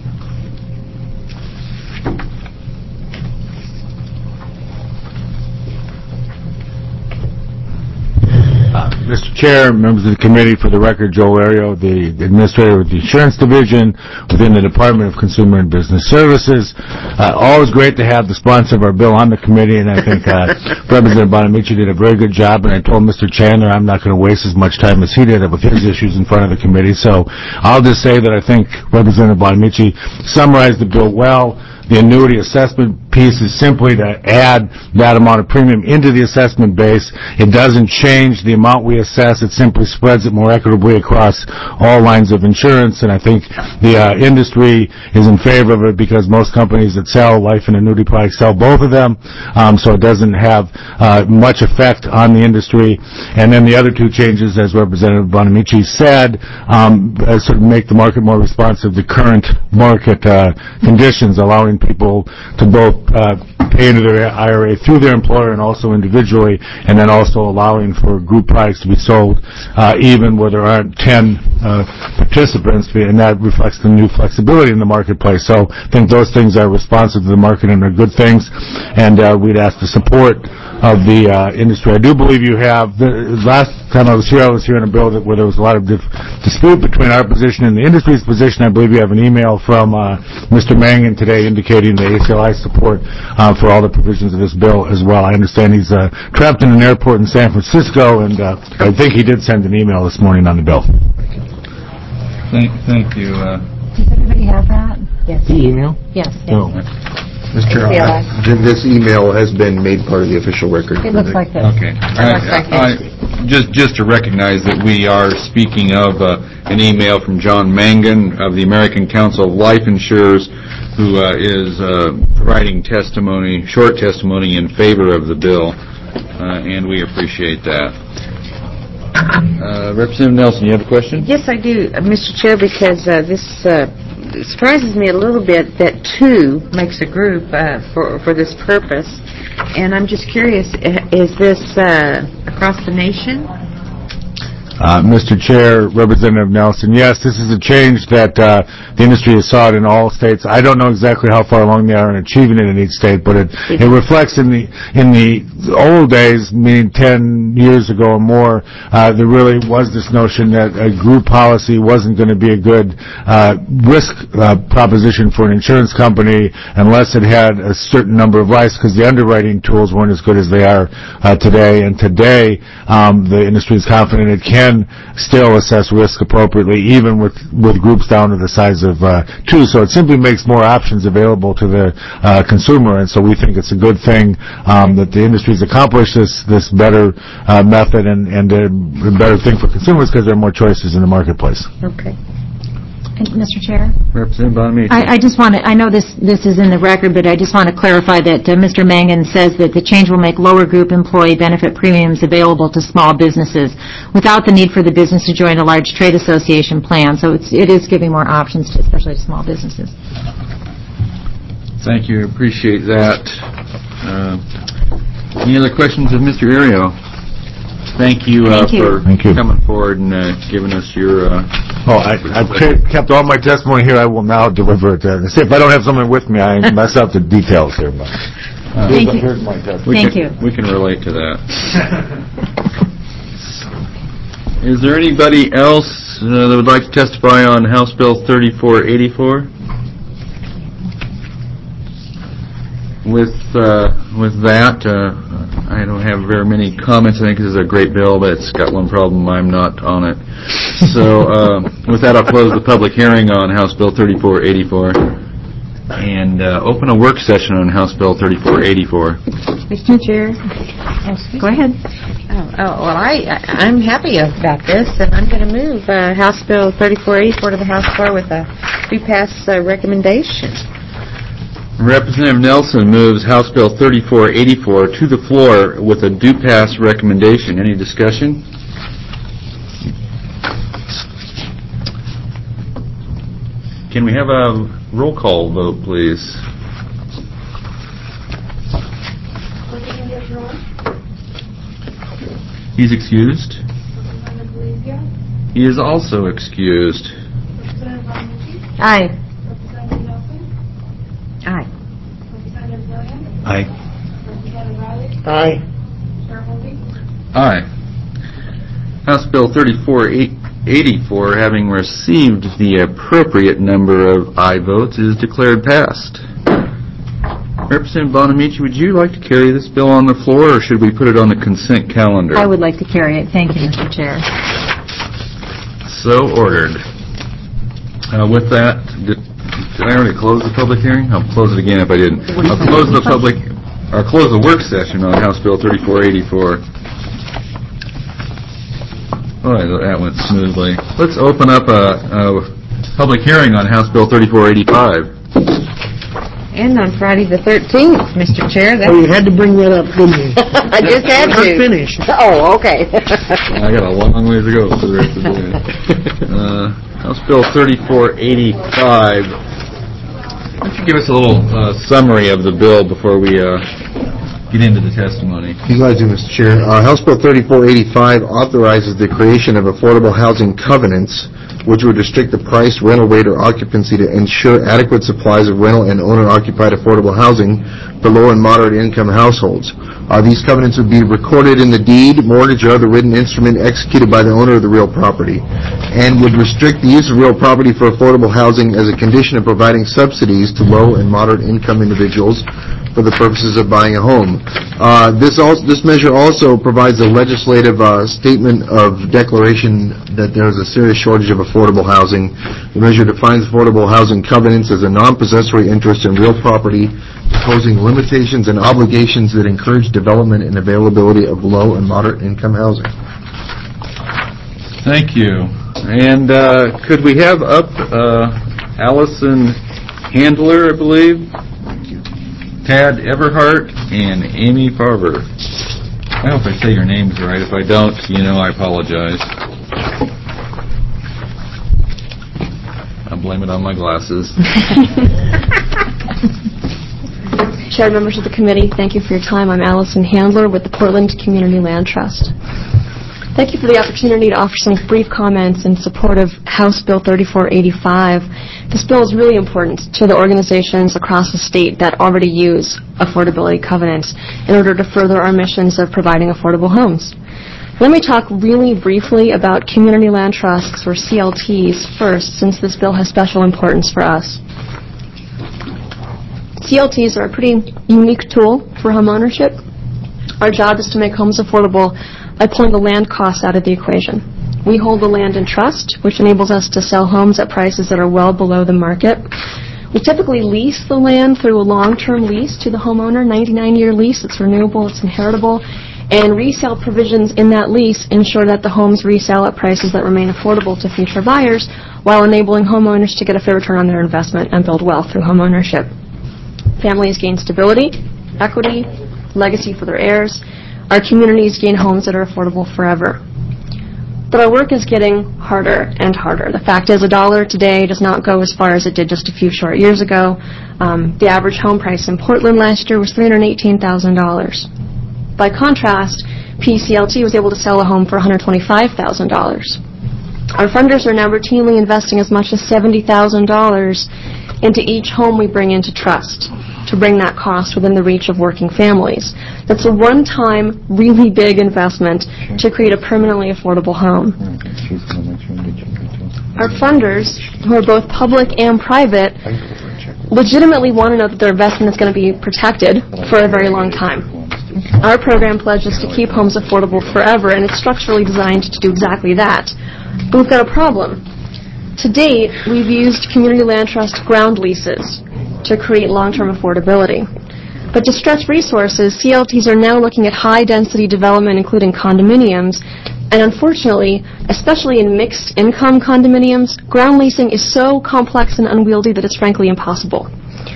Mister Chair, members of the committee, for the record, Joel Ario, the administrator of the Insurance Division within the Department of Consumer and Business Services. Uh, always great to have the sponsor of our bill on the committee, and I think uh, Representative Bonamici did a very good job, and I told Mister Chandler I'm not going to waste as much time as he did with his issues in front of the committee. So I'll just say that I think Representative Bonamici summarized the bill well. The annuity assessment piece is simply to add that amount of premium into the assessment base. It doesn't change the amount we assess. It simply spreads it more equitably across all lines of insurance, and I think the uh, industry is in favor of it because most companies that sell life and annuity products sell both of them, um, so it doesn't have uh, much effect on the industry. And then the other two changes, as Representative Bonamici said, um, uh, sort of make the market more responsive to current market uh, conditions, allowing people to both uh, pay into their I R A through their employer and also individually, and then also allowing for group products to be sold uh, even where there aren't ten uh, participants, and that reflects the new flexibility in the marketplace. So I think those things are responsive to the market and are good things, and uh, we'd ask the support of the uh, industry. I do believe you have, the last time I was here, I was here in a bill that, where there was a lot of dif- dispute between our position and the industry's position. I believe you have an email from uh, Mister Mangan today indicating the A C L I support uh, for all the provisions of this bill as well. I understand he's uh, trapped in an airport in San Francisco, and uh, I think he did send an email this morning on the bill. Thank, thank you. Uh, Does everybody have that? Yes. The email? Yes. No. Mister A C L I. Chair, this email has been made part of the official record. It looks like this. Okay. It looks like I, this. I, just, just to recognize that we are speaking of uh, an email from John Mangan of the American Council of Life Insurers, who uh, is uh, providing testimony, short testimony in favor of the bill, uh, and we appreciate that. Uh, Representative Nelson, you have a question? Yes, I do, uh, Mister Chair, because uh, this uh, surprises me a little bit that two makes a group uh, for for this purpose, and I'm just curious: is this uh, across the nation? Uh, Mister Chair, Representative Nelson, yes, this is a change that uh, the industry has sought in all states. I don't know exactly how far along they are in achieving it in each state, but it, it reflects in the in the old days, meaning ten years ago or more, uh, there really was this notion that a group policy wasn't going to be a good uh, risk uh, proposition for an insurance company unless it had a certain number of lives, because the underwriting tools weren't as good as they are uh, today. And today, um, the industry is confident it can still assess risk appropriately, even with, with groups down to the size of uh, two. So it simply makes more options available to the uh, consumer, and so we think it's a good thing um, that the industry's accomplished this this better uh, method and, and a better thing for consumers because there are more choices in the marketplace. Okay. And Mister Chair? Representative Bonamici. I, I just want to, I know this, this is in the record, but I just want to clarify that uh, Mister Mangan says that the change will make lower group employee benefit premiums available to small businesses without the need for the business to join a large trade association plan. So it's, it is giving more options, to, especially to small businesses. Thank you. Appreciate that. Uh, any other questions of Mister Ario? thank you, uh, Thank you. for Thank you. coming forward and uh, giving us your... Uh, Oh, I, I've ke- kept all my testimony here. I will now deliver it. Uh, see, if I don't have someone with me, I mess up the details here. But uh, here's, Thank you. here's my testimony. we Thank can, you. We can relate to that. Is there anybody else uh, that would like to testify on House Bill thirty-four eighty-four? With uh, with that, uh, I don't have very many comments. I think this is a great bill, but it's got one problem. I'm not on it. So uh, with that, I'll close the public hearing on House Bill thirty-four eighty-four and uh, open a work session on House Bill thirty-four eighty-four. Mister Chair, go ahead. Oh, oh, well, I, I- I'm happy about this, and I'm going to move uh, House Bill thirty-four eighty-four to the House floor with a do-pass uh, recommendation. Representative Nelson moves House Bill thirty-four eighty-four to the floor with a do-pass recommendation. Any discussion? Can we have a roll call vote, please? He's excused. He is also excused. Aye. Aye. Aye. Aye. Aye. House Bill thirty-four eighty-four, having received the appropriate number of aye votes, is declared passed. Representative Bonamici, would you like to carry this bill on the floor, or should we put it on the consent calendar? I would like to carry it. Thank you, Mister Chair. So ordered. Uh, with that, did, did I already close the public hearing? I'll close it again if I didn't. I'll close the public, or close the work session on House Bill thirty-four eighty-four. Oh, that went smoothly. Let's open up a, a public hearing on House Bill thirty-four eighty-five. And on Friday the thirteenth, Mister Chair. Oh, you had to bring that up, didn't you? I just had to. Not finished. Oh, okay. I got a long ways to go for the rest of the day. Uh, House Bill thirty-four eighty-five. Why don't you give us a little uh, summary of the bill before we uh, get into the testimony? Be glad to, Mister Chair. Uh, House Bill thirty-four eighty-five authorizes the creation of affordable housing covenants, which would restrict the price, rental rate, or occupancy to ensure adequate supplies of rental and owner-occupied affordable housing for low and moderate income households. Uh, these covenants would be recorded in the deed, mortgage, or other written instrument executed by the owner of the real property, and would restrict the use of real property for affordable housing as a condition of providing subsidies to low and moderate income individuals for the purposes of buying a home. Uh, this also, this measure also provides a legislative uh, statement of declaration that there is a serious shortage of affordable housing. The measure defines affordable housing covenants as a non-possessory interest in real property, imposing limitations and obligations that encourage development and availability of low and moderate income housing. Thank you. And uh, could we have up uh, Allison Handler, I believe, Tad Everhart, and Amy Farber. I hope I say your names right. If I don't, you know, I apologize. I'll blame it on my glasses. Chair, members of the committee, thank you for your time. I'm Allison Handler with the Portland Community Land Trust. Thank you for the opportunity to offer some brief comments in support of House Bill thirty-four eighty-five. This bill is really important to the organizations across the state that already use affordability covenants in order to further our missions of providing affordable homes. Let me talk really briefly about community land trusts, or C L Ts, first, since this bill has special importance for us. C L Ts are a pretty unique tool for homeownership. Our job is to make homes affordable by pulling the land costs out of the equation. We hold the land in trust, which enables us to sell homes at prices that are well below the market. We typically lease the land through a long-term lease to the homeowner, ninety-nine year lease. It's renewable, it's inheritable, and resale provisions in that lease ensure that the homes resell at prices that remain affordable to future buyers while enabling homeowners to get a fair return on their investment and build wealth through homeownership. Families gain stability, equity, legacy for their heirs. Our communities gain homes that are affordable forever. But our work is getting harder and harder. The fact is, a dollar today does not go as far as it did just a few short years ago. Um, the average home price in Portland last year was three hundred eighteen thousand dollars. By contrast, P C L T was able to sell a home for one hundred twenty-five thousand dollars. Our funders are now routinely investing as much as seventy thousand dollars into each home we bring into trust to bring that cost within the reach of working families. That's a one-time, really big investment to create a permanently affordable home. Our funders, who are both public and private, legitimately want to know that their investment is going to be protected for a very long time. Our program pledges to keep homes affordable forever, and it's structurally designed to do exactly that. But we've got a problem. To date, we've used community land trust ground leases to create long-term affordability. But to stretch resources, C L Ts are now looking at high-density development, including condominiums, and unfortunately, especially in mixed-income condominiums, ground leasing is so complex and unwieldy that it's frankly impossible.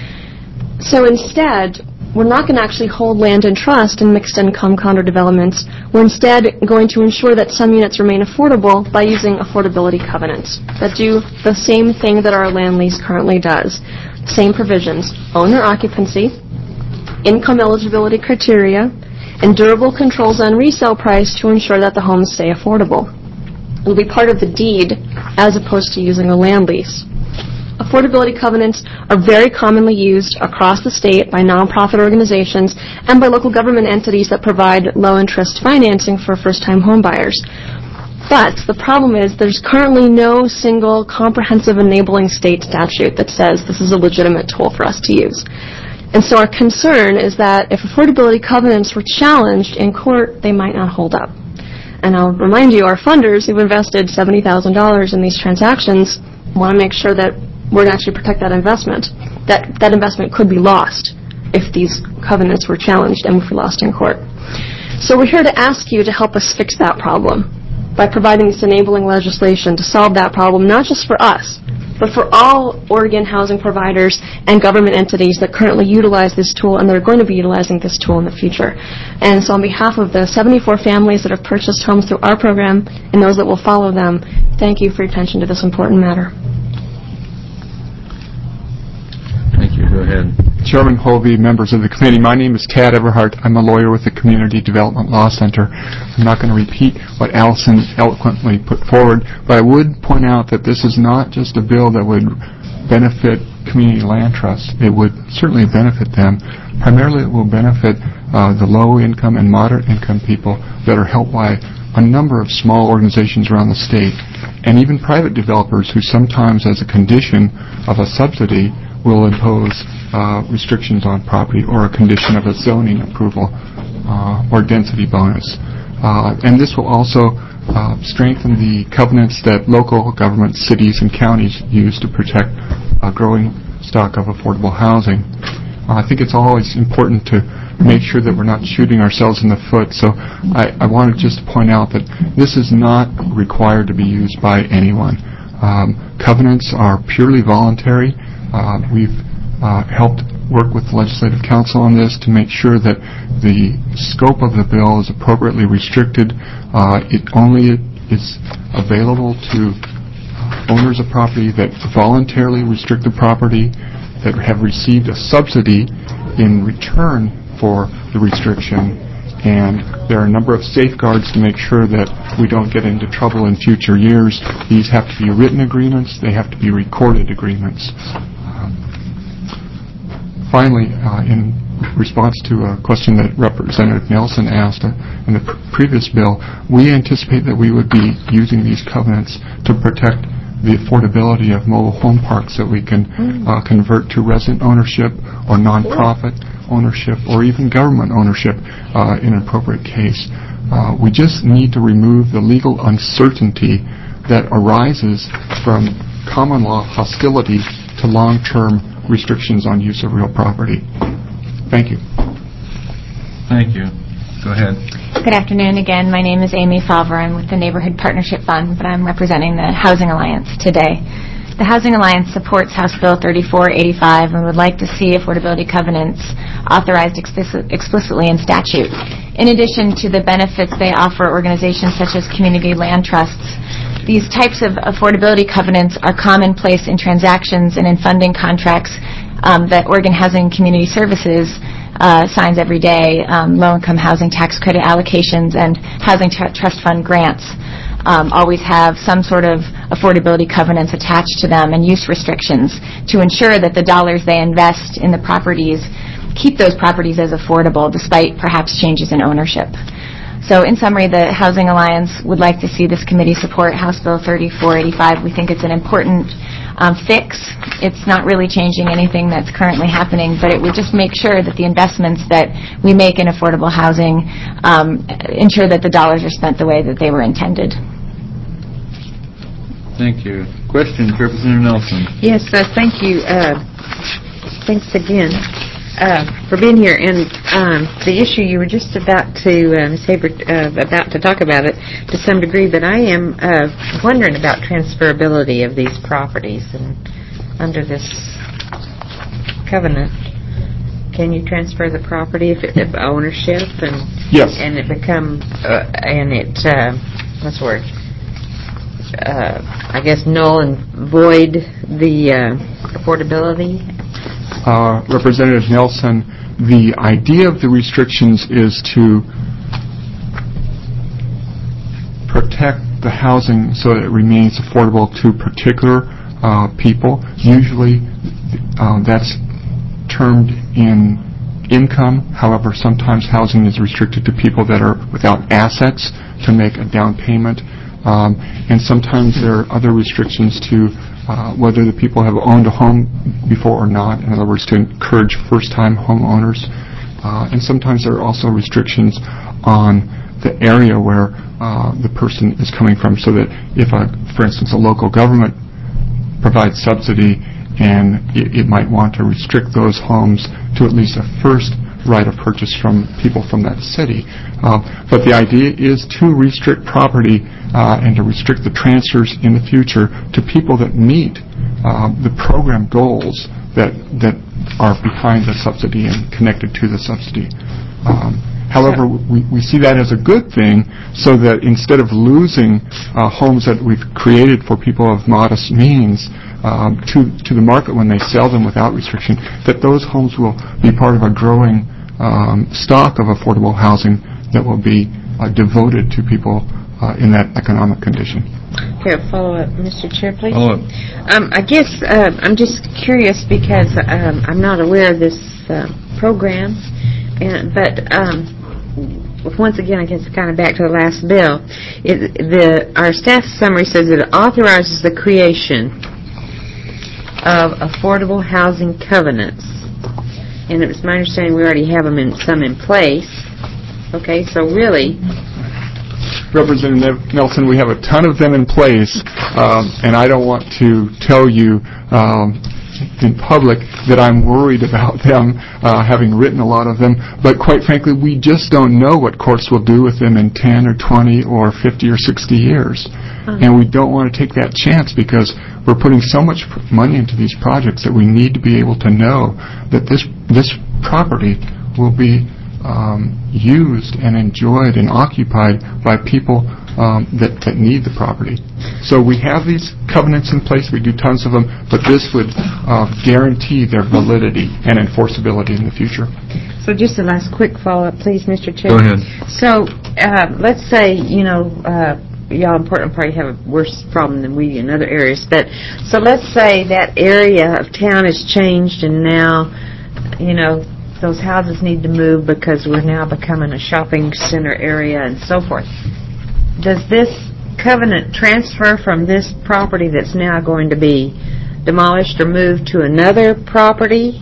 So instead, we're not going to actually hold land in trust in mixed-income condo developments. We're instead going to ensure that some units remain affordable by using affordability covenants that do the same thing that our land lease currently does. Same provisions: owner occupancy, income eligibility criteria, and durable controls on resale price to ensure that the homes stay affordable. It will be part of the deed as opposed to using a land lease. Affordability covenants are very commonly used across the state by nonprofit organizations and by local government entities that provide low-interest financing for first-time homebuyers. But the problem is there's currently no single comprehensive enabling state statute that says this is a legitimate tool for us to use. And so our concern is that if affordability covenants were challenged in court, they might not hold up. And I'll remind you, our funders who've invested seventy thousand dollars in these transactions want to make sure that we're going to actually protect that investment. That that investment could be lost if these covenants were challenged and if we lost in court. So we're here to ask you to help us fix that problem by providing this enabling legislation to solve that problem, not just for us, but for all Oregon housing providers and government entities that currently utilize this tool and that are going to be utilizing this tool in the future. And so on behalf of the seventy-four families that have purchased homes through our program and those that will follow them, thank you for your attention to this important matter. Thank you. Go ahead. Chairman Hovey, members of the committee, my name is Tad Everhart. I'm a lawyer with the Community Development Law Center. I'm not going to repeat what Allison eloquently put forward, but I would point out that this is not just a bill that would benefit community land trusts. It would certainly benefit them. Primarily it will benefit uh, the low-income and moderate-income people that are helped by a number of small organizations around the state, and even private developers who sometimes, as a condition of a subsidy, will impose uh, restrictions on property or a condition of a zoning approval uh, or density bonus. Uh, and this will also uh, strengthen the covenants that local governments, cities, and counties use to protect a growing stock of affordable housing. Uh, I think it's always important to make sure that we're not shooting ourselves in the foot. So I, I wanted just to point out that this is not required to be used by anyone. Um, covenants are purely voluntary. Uh, we've uh, helped work with the Legislative Council on this to make sure that the scope of the bill is appropriately restricted. Uh, it only is available to owners of property that voluntarily restrict the property, that have received a subsidy in return for the restriction, and there are a number of safeguards to make sure that we don't get into trouble in future years. These have to be written agreements. They have to be recorded agreements. Finally, uh, in response to a question that Representative Nelson asked uh, in the pr- previous bill, we anticipate that we would be using these covenants to protect the affordability of mobile home parks that we can uh, convert to resident ownership or nonprofit ownership or even government ownership uh, in an appropriate case. Uh, we just need to remove the legal uncertainty that arises from common law hostility to long-term restrictions on use of real property. Thank you. Thank you. Go ahead. Good afternoon again. My name is Amy Falver. I'm with the Neighborhood Partnership Fund, but I'm representing the Housing Alliance today. The Housing Alliance supports House Bill thirty-four eighty-five and would like to see affordability covenants authorized explicit, explicitly in statute. In addition to the benefits they offer organizations such as community land trusts, these types of affordability covenants are commonplace in transactions and in funding contracts um, that Oregon Housing and Community Services uh, signs every day, um, low-income housing tax credit allocations and housing tr- trust fund grants um, always have some sort of affordability covenants attached to them and use restrictions to ensure that the dollars they invest in the properties keep those properties as affordable despite perhaps changes in ownership. So in summary, the Housing Alliance would like to see this committee support House Bill thirty-four eighty-five. We think it's an important um, fix. It's not really changing anything that's currently happening, but it would just make sure that the investments that we make in affordable housing um, ensure that the dollars are spent the way that they were intended. Thank you. Questions, Representative Nelson? Yes, uh, thank you. Uh, thanks again uh, for being here. And um, the issue you were just about to, uh, Miz Haber, uh, about to talk about it to some degree, but I am uh, wondering about transferability of these properties and under this covenant. Can you transfer the property if, it, if ownership and yes, and it become uh, and it uh, what's the word? Uh, I guess null and void the uh, affordability? Uh, Representative Nelson, the idea of the restrictions is to protect the housing so that it remains affordable to particular uh, people. Usually uh, that's termed in income. However, sometimes housing is restricted to people that are without assets to make a down payment. Um, and sometimes there are other restrictions to uh, whether the people have owned a home before or not. In other words, to encourage first-time homeowners. Uh, and sometimes there are also restrictions on the area where uh, the person is coming from, so that if, a, for instance, a local government provides subsidy and it, it might want to restrict those homes to at least a first right of purchase from people from that city. Uh, but the idea is to restrict property uh, and to restrict the transfers in the future to people that meet uh, the program goals that that are behind the subsidy and connected to the subsidy. Um, however, we, we see that as a good thing, so that instead of losing uh, homes that we've created for people of modest means um, to, to the market when they sell them without restriction, that those homes will be part of a growing um, stock of affordable housing that will be uh, devoted to people uh, in that economic condition. Okay, a follow-up, Mister Chair, please. Follow-up. Um, I guess uh, I'm just curious because um, I'm not aware of this uh, program, and, but um, once again, I guess kind of back to the last bill. It, the our staff summary says that it authorizes the creation of affordable housing covenants, and it was my understanding we already have them in some in place. Okay, so really, Representative Nelson, we have a ton of them in place, um, and I don't want to tell you um, in public that I'm worried about them, uh, having written a lot of them, but quite frankly, we just don't know what courts will do with them in ten or twenty or fifty or sixty years. Uh-huh. And we don't want to take that chance because we're putting so much money into these projects that we need to be able to know that this this property will be Um, used and enjoyed and occupied by people um, that, that need the property. So we have these covenants in place. We do tons of them, but this would uh, guarantee their validity and enforceability in the future. so just a last quick follow-up, please, Mister Chair. Go ahead. So uh, let's say, you know, uh, y'all in Portland probably have a worse problem than we in other areas, but so let's say that area of town has changed and now, you know, those houses need to move because we're now becoming a shopping center area and so forth. Does this covenant transfer from this property that's now going to be demolished or moved to another property?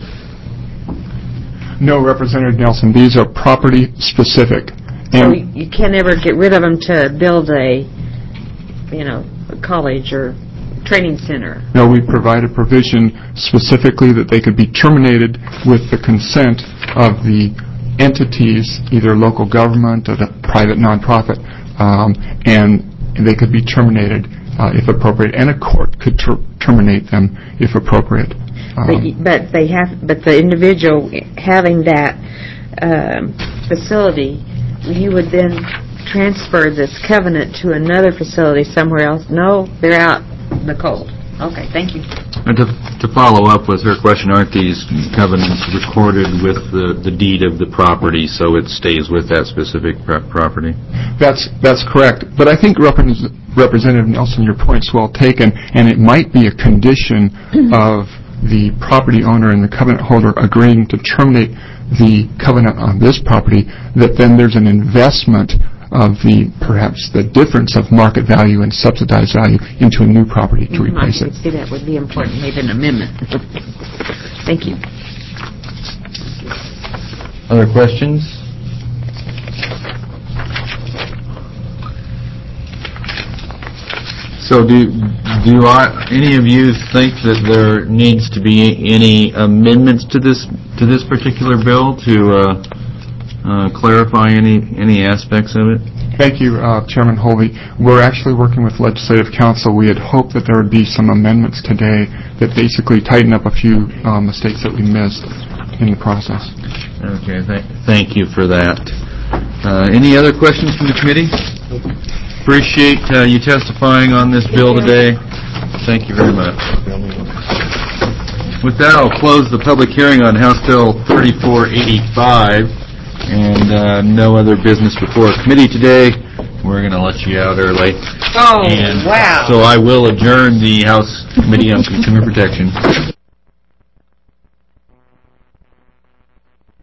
No, Representative Nelson, these are property specific. So you can't ever get rid of them to build a, you know, a college or training center? No, we provide a provision specifically that they could be terminated with the consent of the entities, either local government or the private nonprofit, um, and they could be terminated uh, if appropriate, and a court could ter- terminate them if appropriate. Um, but, but they have, but the individual having that um, facility, you would then transfer this covenant to another facility somewhere else. No, they're out. The cold. Okay, thank you. And to, to follow up with her question, aren't these covenants recorded with the, the deed of the property, so it stays with that specific pro- property? That's that's correct. But I think Repres- Representative Nelson, your point's well taken, and it might be a condition of the property owner and the covenant holder agreeing to terminate the covenant on this property, that then there's an investment of the, perhaps the difference of market value and subsidized value into a new property to replace I it. could see that would be important, maybe an amendment. Thank you. Other questions? So do do I, any of you think that there needs to be any amendments to this to this particular bill to uh, uh, clarify any any aspects of it? Thank you, uh, Chairman Holvey. We're actually working with Legislative Council. We had hoped that there would be some amendments today that basically tighten up a few uh, mistakes that we missed in the process. Okay, th- thank you for that. Uh, any other questions from the committee? Appreciate uh, you testifying on this bill today. Thank you very much. With that, I'll close the public hearing on House Bill thirty-four eighty-five, and uh, no other business before committee today. We're going to let you out early. Oh, and wow. So I will adjourn the House Committee on Consumer Protection.